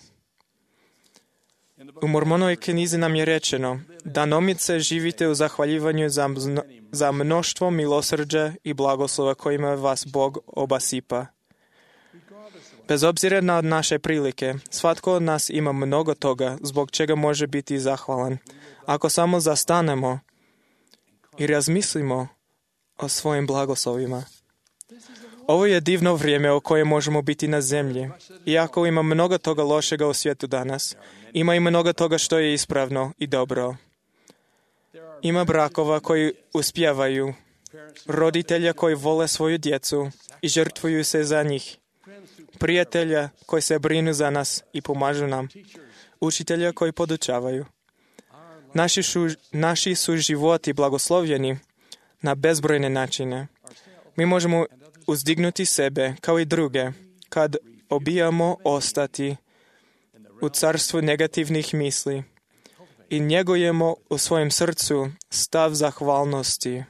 U Mormonovoj knjizi nam je rečeno, danomice živite u zahvaljivanju za, mno, za mnoštvo milosrđa i blagoslova kojima vas Bog obasipa. Bez obzira na naše prilike, svatko od nas ima mnogo toga zbog čega može biti zahvalan. Ako samo zastanemo i razmislimo o svojim blagoslovima. Ovo je divno vrijeme u kojem možemo biti na zemlji. Iako ima mnogo toga lošega u svijetu danas, ima i mnogo toga što je ispravno i dobro. Ima brakova koji uspijevaju, roditelja koji vole svoju djecu i žrtvuju se za njih, prijatelja koji se brinu za nas i pomažu nam, učitelja koji podučavaju. Naši, šu, naši su životi blagoslovljeni na bezbrojne načine. Mi možemo uzdignuti sebe, kao i druge, kad obijamo ostati u carstvu negativnih misli i njegujemo u svojem srcu stav zahvalnosti.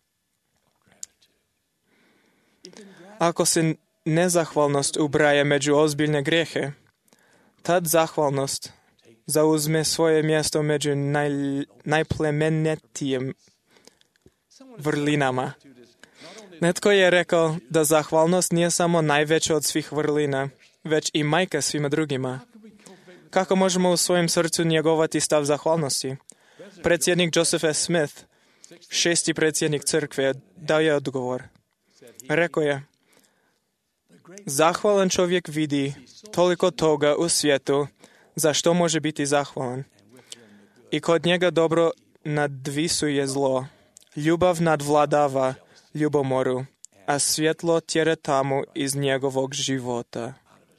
Ako se nezahvalnost ubraja među ozbiljne grijehe, tad zahvalnost zauzme svoje mjesto među naj, najplemenitijim vrlinama. Netko je rekao da zahvalnost nije samo najveća od svih vrlina, već i majka svima drugima. Kako možemo u svojem srcu njegovati stav zahvalnosti? Predsjednik Joseph S. Smith, šesti predsjednik crkve, dao je odgovor. Rekao je, zahvalan čovjek vidi toliko toga u svijetu za što može biti zahvalan. I kod njega dobro nadvisuje zlo. Ljubav nadvladava ljubomoru, a svjetlo tjera tamu iz njegovog života.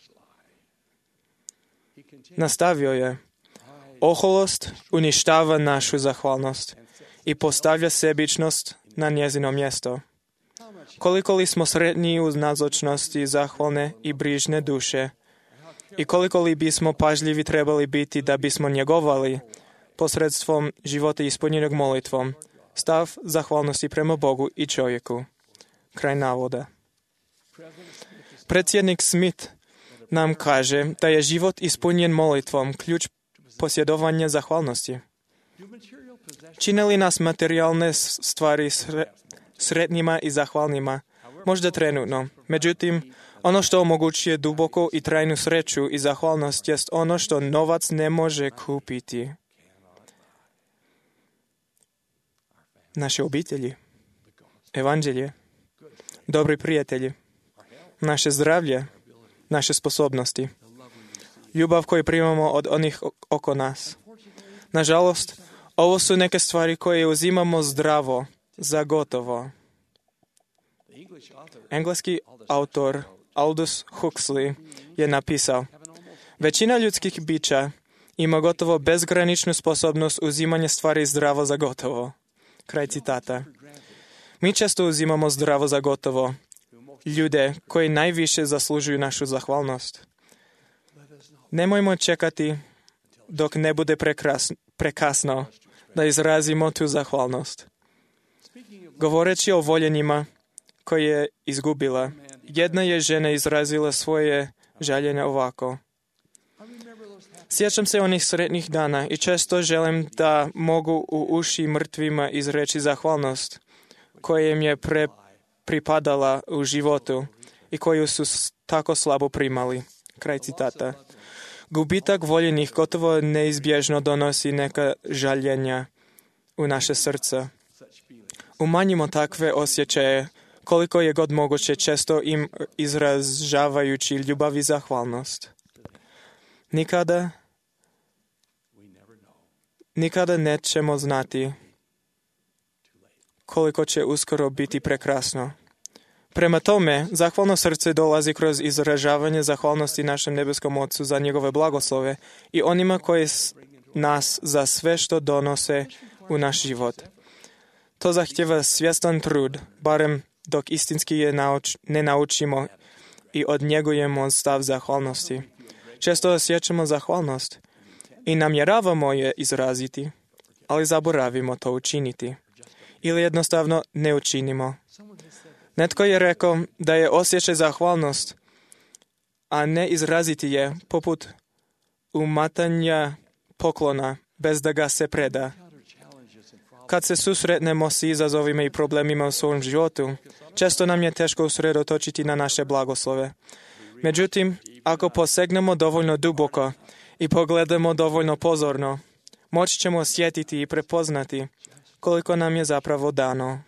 Nastavio je, oholost uništava našu zahvalnost i postavlja sebičnost na njezino mjesto. Koliko li smo sretni u nazočnosti zahvalne i brižne duše i koliko li bismo pažljivi trebali biti da bismo njegovali posredstvom života ispunjenog molitvom stav zahvalnosti prema Bogu i čovjeku. Kraj navoda. Predsjednik Smith nam kaže da je život ispunjen molitvom ključ posjedovanja zahvalnosti. Čine li nas materijalne stvari sre, sretnima i zahvalnima? Možda trenutno. Međutim, ono što omogućuje duboku i trajnu sreću i zahvalnost jest ono što novac ne može kupiti. Naše obitelji, evanđelje, dobri prijatelji, naše zdravlje, naše sposobnosti, ljubav koju primamo od onih oko nas. Nažalost, ovo su neke stvari koje uzimamo zdravo, za gotovo. Engleski autor Aldous Huxley je napisao, većina ljudskih bića ima gotovo bezgraničnu sposobnost uzimanja stvari zdravo za gotovo. Kraj citata. Mi često uzimamo zdravo za gotovo ljude koji najviše zaslužuju našu zahvalnost. Nemojmo čekati dok ne bude prekras, prekasno da izrazimo tu zahvalnost. Govoreći o voljenjima koje je izgubila, jedna je žena izrazila svoje žaljenje ovako. Sjećam se onih sretnih dana i često želim da mogu u uši mrtvima izreći zahvalnost koja im je pre pripadala u životu i koju su tako slabo primali. Kraj citata. Gubitak voljenih gotovo neizbježno donosi neka žaljenja u naše srca. Umanjimo takve osjećaje koliko je god moguće, često im izražavajući ljubav i zahvalnost. Nikada, nikada nećemo znati koliko će uskoro biti prekrasno. Prema tome, zahvalno srce dolazi kroz izražavanje zahvalnosti našem nebeskom Otcu za njegove blagoslove i onima koji nas za sve što donose u naš život. To zahtjeva svjestan trud, barem dok istinski je nauč, ne naučimo i odnjegujemo stav zahvalnosti. Često osjećamo zahvalnost i namjeravamo je izraziti, ali zaboravimo to učiniti. Ili jednostavno ne učinimo. Netko je rekao da je osjećaj zahvalnost, a ne izraziti je poput umatanja poklona bez da ga se preda. Kad se susretnemo s izazovima i problemima u svom životu, često nam je teško usredotočiti na naše blagoslove. Međutim, ako posegnemo dovoljno duboko i pogledamo dovoljno pozorno, moći ćemo osjetiti i prepoznati koliko nam je zapravo dano.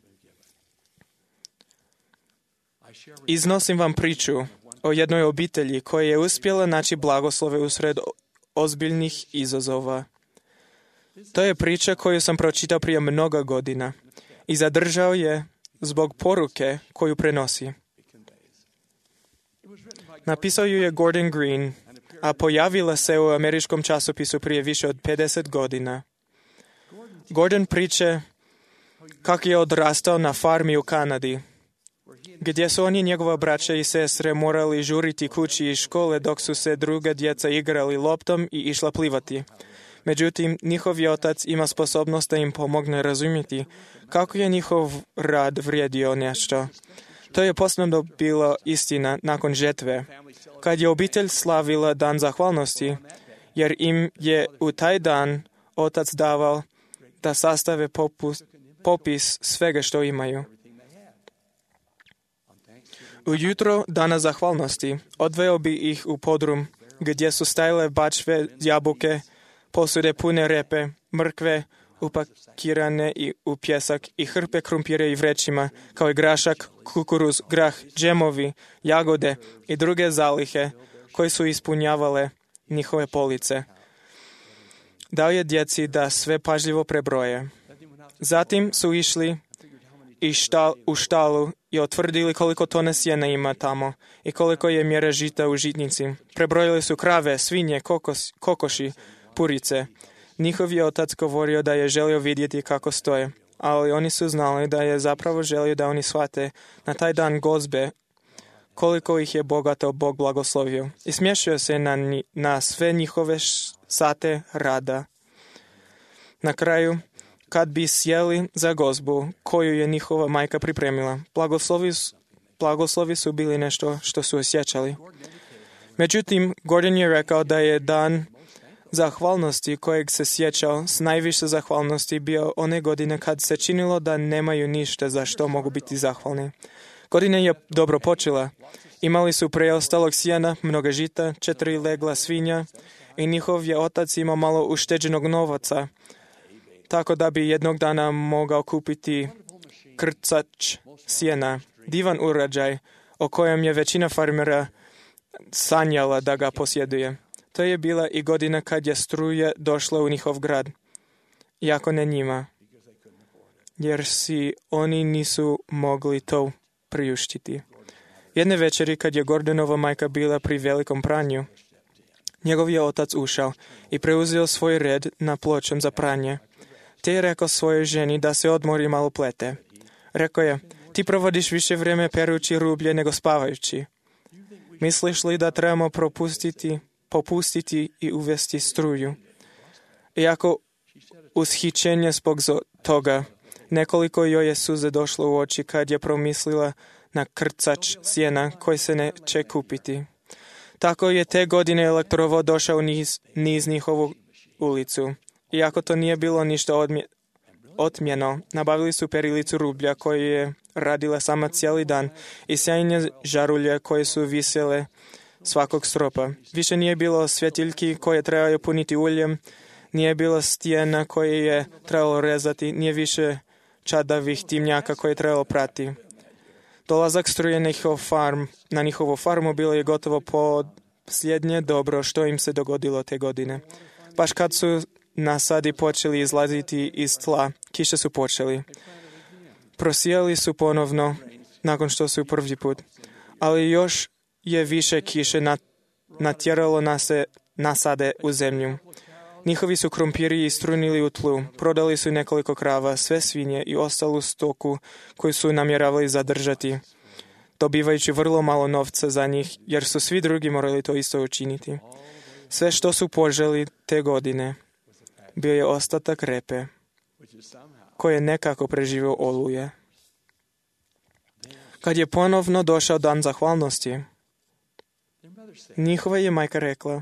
Iznosim vam priču o jednoj obitelji koja je uspjela naći blagoslove usred ozbiljnih izazova. To je priča koju sam pročitao prije mnogo godina i zadržao je zbog poruke koju prenosi. Napisao ju je Gordon Green, a pojavila se u američkom časopisu prije više od pedeset godina. Gordon priče kako je odrastao na farmi u Kanadi, gdje su oni, njegova braća i sestre, morali žuriti kući iz škole dok su se druga djeca igrali loptom i išla plivati. Međutim, njihov je otac ima sposobnost da im pomogne razumjeti kako je njihov rad vrijedio nešto. To je posebno bilo istina nakon žetve, kad je obitelj slavila dan zahvalnosti, jer im je u taj dan otac davao da sastave popus, popis svega što imaju. Ujutro dana zahvalnosti odveo bi ih u podrum, gdje su stajale bačve, jabuke, posude pune repe, mrkve, upakirane i u pjesak i hrpe krumpira i vrećima, kao i grašak, kukuruz, grah, džemovi, jagode i druge zalihe koje su ispunjavale njihove police. Dao je djeci da sve pažljivo prebroje. Zatim su išli i štal, u štalu i otvrdili koliko tone sjena ima tamo i koliko je mjera žita u žitnici. Prebrojili su krave, svinje, kokos, kokoši, purice. Njihov je otac govorio da je želio vidjeti kako stoje, ali oni su znali da je zapravo želio da oni shvate na taj dan gozbe koliko ih je bogato Bog blagoslovio. I smješio se na, na sve njihove sate rada. Na kraju, kad bi sjeli za gozbu koju je njihova majka pripremila, blagoslovi, blagoslovi su bili nešto što su osjećali. Međutim, Gordon je rekao da je dan zahvalnosti kojeg se sjećao s najviše zahvalnosti bio one godine kad se činilo da nemaju ništa za što mogu biti zahvalni. Godina je dobro počela. Imali su preostalog sjena, mnogo žita, četiri legla svinja i njihov je otac imao malo ušteđenog novaca, tako da bi jednog dana mogao kupiti krcač sjena, divan uređaj o kojem je većina farmera sanjala da ga posjeduje. To je bila i godina kad je struja došla u njihov grad, iako ne njima, jer si oni nisu mogli to priuštiti. Jedne večeri kad je Gordonova majka bila pri velikom pranju, njegov je otac ušao i preuzeo svoj red na pločom za pranje. Te je rekao svojoj ženi da se odmori i malo plete. Rekao je, ti provodiš više vrijeme perući rublje nego spavajući. Misliš li da trebamo propustiti, popustiti i uvesti struju? Iako ushićenje zbog toga, nekoliko joj je suze došlo u oči kad je promislila na krcač sjena koji se neće kupiti. Tako je te godine elektrovod došao niz, niz njihovu ulicu. Iako to nije bilo ništa odmje, otmjeno, nabavili su perilicu rublja koju je radila sama cijeli dan i sjajne žarulje koje su visjele svakog stropa. Više nije bilo svjetiljki koje trebaju puniti uljem, nije bilo stijena koje je trebalo rezati, nije više čadavih timnjaka koje je trebalo prati. Dolazak struje na, njihov farm, na njihovu farmu bilo je gotovo posljednje dobro što im se dogodilo te godine. Baš kad su nasadi počeli izlaziti iz tla, kiše su počeli. Prosijali su ponovno nakon što su prvi put, ali još je više kiše natjeralo nase, nasade u zemlju. Njihovi su krumpiri istrunili u tlu, prodali su nekoliko krava, sve svinje i ostalu stoku koju su namjeravali zadržati, dobivajući vrlo malo novca za njih, jer su svi drugi morali to isto učiniti. Sve što su poželi te godine bio je ostatak repe, koji je nekako preživio oluje. Kad je ponovno došao dan zahvalnosti, njihova je majka rekla,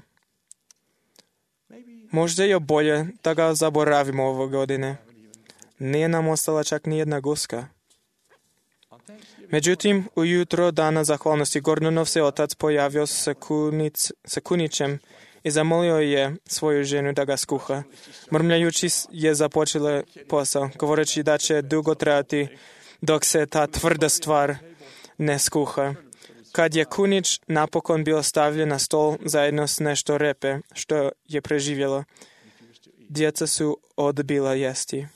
možda je bolje da ga zaboravimo ove godine. Nije nam ostala čak ni jedna guska. Međutim, ujutro dana zahvalnosti Gordonov se otac pojavio sa, kunic, sa kunićem i zamolio je svoju ženu da ga skuha. Mrmljajući je započela posao, govoreći da će dugo trajati dok se ta tvrda stvar ne skuha. Kad je kunić napokon bio stavljen na stol zajedno s nešto repe, što je preživjelo, djeca su odbila jesti.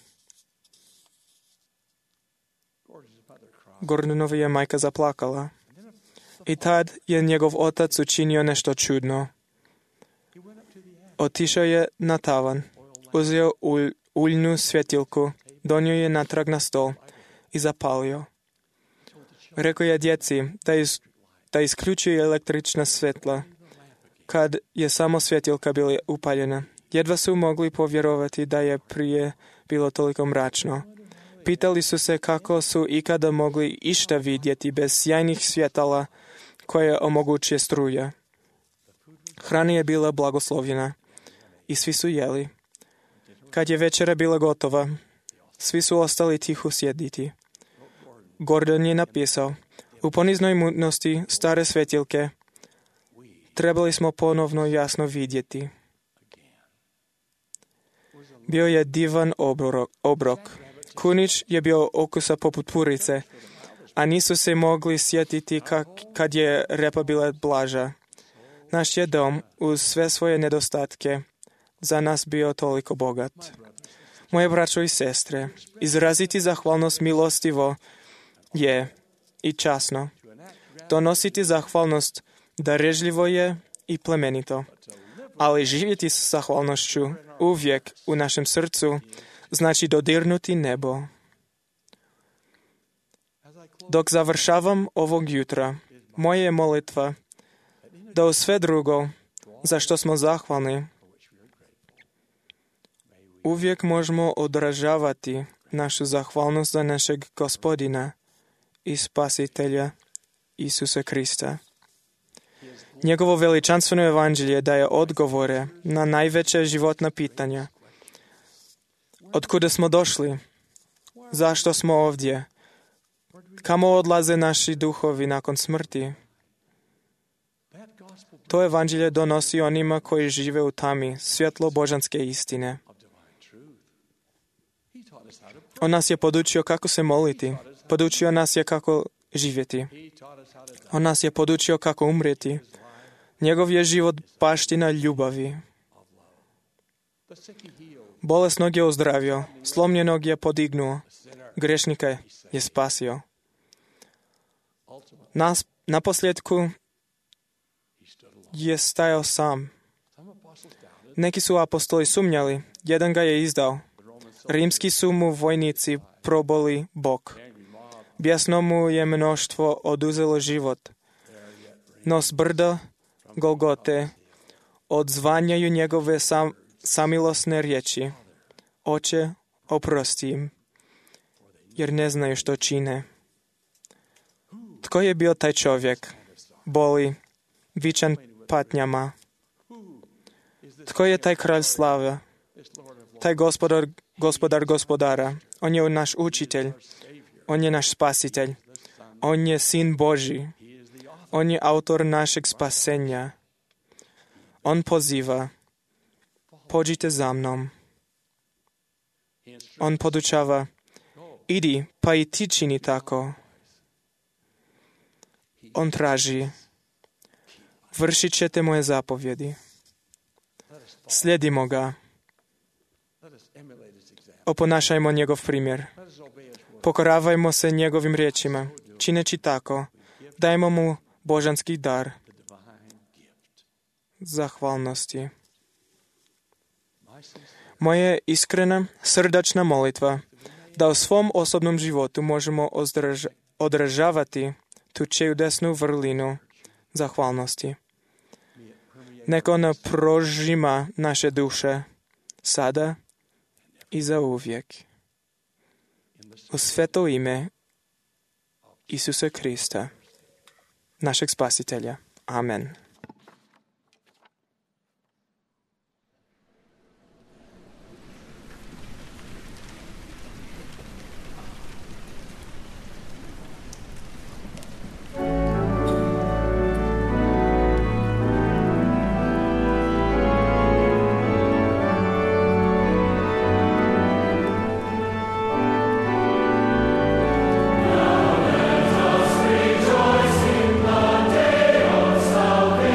Gordonova je majka zaplakala. I tad je njegov otac učinio nešto čudno. Otišao je na tavan, uzeo ulj, uljnu svjetilku donio je natrag na stol i zapalio. Rekao je djeci da, is, da isključuje električna svjetla kad je samo svjetilka bila upaljena. Jedva su mogli povjerovati da je prije bilo toliko mračno. Pitali su se kako su ikada mogli išta vidjeti bez sjajnih svjetala koje omogućuje struja. Hrana je bila blagoslovljena i svi su jeli. Kad je večera bila gotova, svi su ostali tiho sjediti. Gordon je napisao, u poniznoj mutnosti stare svjetilke trebali smo ponovno jasno vidjeti. Bio je divan obrok. obrok. Kunić je bio okusa poput purice, a nisu se mogli sjetiti kak, kad je repa bila blaža. Naš je dom, uz sve svoje nedostatke, za nas bio toliko bogat. Moje braćo i sestre, izraziti zahvalnost milostivo je i časno. Donositi zahvalnost darežljivo je i plemenito. Ali živjeti s zahvalnošću uvijek u našem srcu znači dodirnuti nebo. Dok završavam ovog jutra, moja je molitva da u sve drugo za što smo zahvalni uvijek možemo odražavati našu zahvalnost za našeg Gospodina i Spasitelja Isusa Krista. Njegovo veličanstveno evanđelje daje odgovore na najveće životna pitanja. Otkuda smo došli? Zašto smo ovdje? Kamo odlaze naši duhovi nakon smrti? To evanđelje donosi onima koji žive u tami svjetlo božanske istine. On nas je podučio kako se moliti. Podučio nas je kako živjeti. On nas je podučio kako umrijeti. Njegov je život baština ljubavi. Bolesnog je ozdravio, slomljenog je podignuo, grešnika je spasio. Nas, na posljedku je stajao sam. Neki su apostoli sumnjali, jedan ga je izdao. Rimski su mu vojnici proboli bok. Bijesno mu je mnoštvo oduzelo život. No s brda Golgote odzvanjaju njegove sam, samilosne riječi. Oče, oprosti im, jer ne znaju što čine. Tko je bio taj čovjek? Boli, vičan patnjama. Tko je taj kralj slave? Taj gospodar, gospodar gospodara. On je naš učitelj. On je naš spasitelj. On je sin Božji. On je autor našeg spasenja. On poziva, pođite za mnom. On podučava, idi, pa i ti čini tako. On traži, vršit ćete moje zapovjedi. Slijedimo ga. Oponašajmo njegov primjer. Pokoravajmo se njegovim riječima. Čineći tako, dajmo mu božanski dar zahvalnosti. Moja iskrena, srdačna molitva da u svom osobnom životu možemo odraž- odražavati tu čudesnu vrlinu zahvalnosti. Neka ona prožima naše duše sada i zauvijek. U sveto ime Isusa Krista, našeg Spasitelja. Amen. Salvation.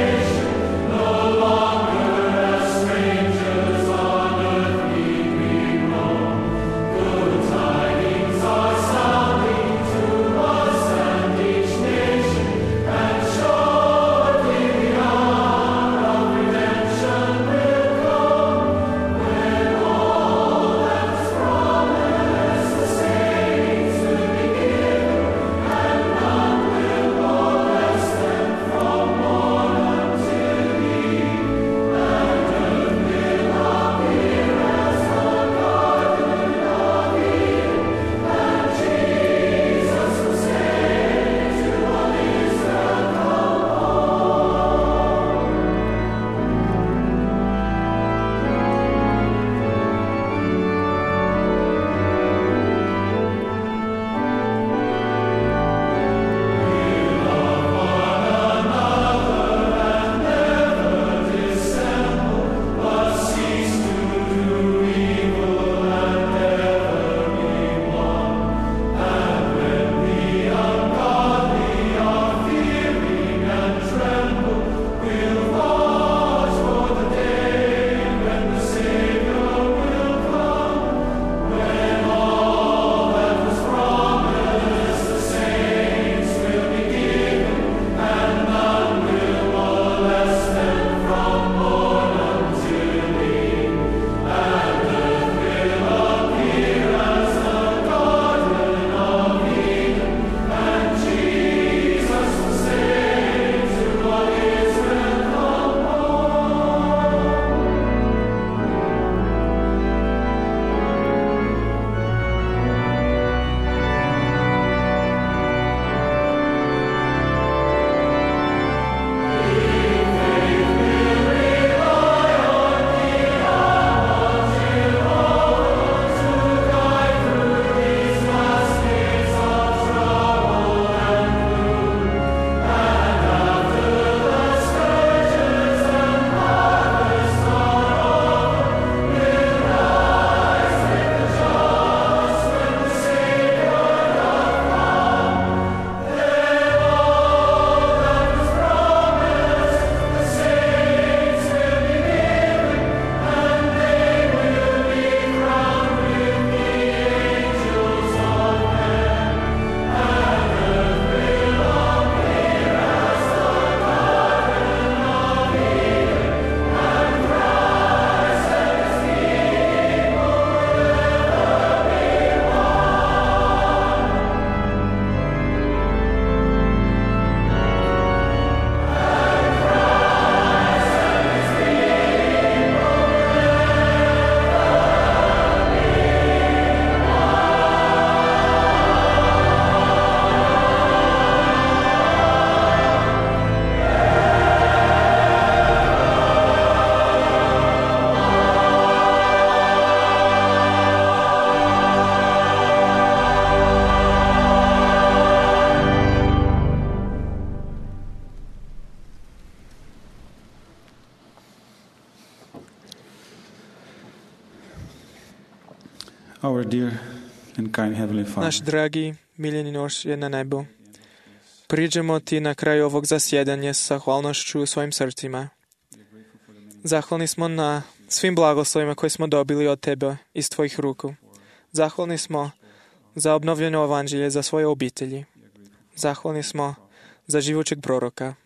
Our dear and kind Heavenly Father, Náš dragý, milený Nož je na nebo. Príđemo ti na kraju ovog zasjedanja sa hvalnošću u svojim srcima. Zahvalni smo na svim blagoslovima koje smo dobili od tebe iz tvojih ruku. Zahvalni smo za obnovljeno evanđelje za svoje obitelji. Zahvalni smo za živućeg proroka.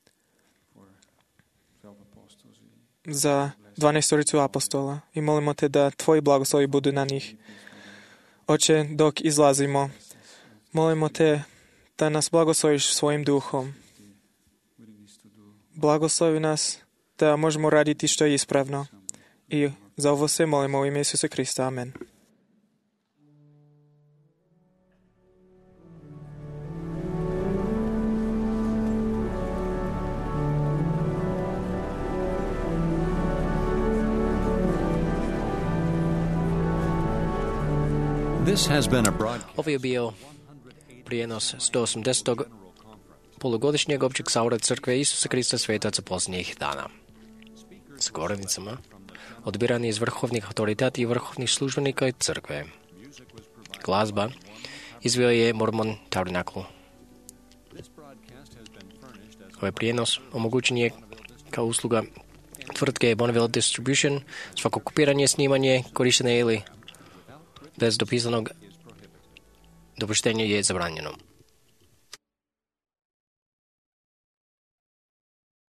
Za dvanaestoricu apostola. I molimo te da tvoji blagoslovi budu na njih. Oče, dok izlazimo, molimo te da nas blagosloviš svojim duhom. Blagoslovi nas da možemo raditi što je ispravno. I za ovo se molimo u ime Isusa Krista. Amen. This has been a broadcast. Ovo je bio prijenos sto osamdesetog polugodišnjeg općeg sabora crkve Isusa Krista svetaca posljednjih dana. S govornicama odbirani iz vrhovnih autoriteta i vrhovnih službenika crkve. Glazba izveo je Mormon Tabernacle. Ovaj prijenos omogućen je kao usluga tvrtke Bonneville Distribution. Svako kopiranje, snimanje, korištenje ili bez dopisanog dopuštenja je zabranjeno.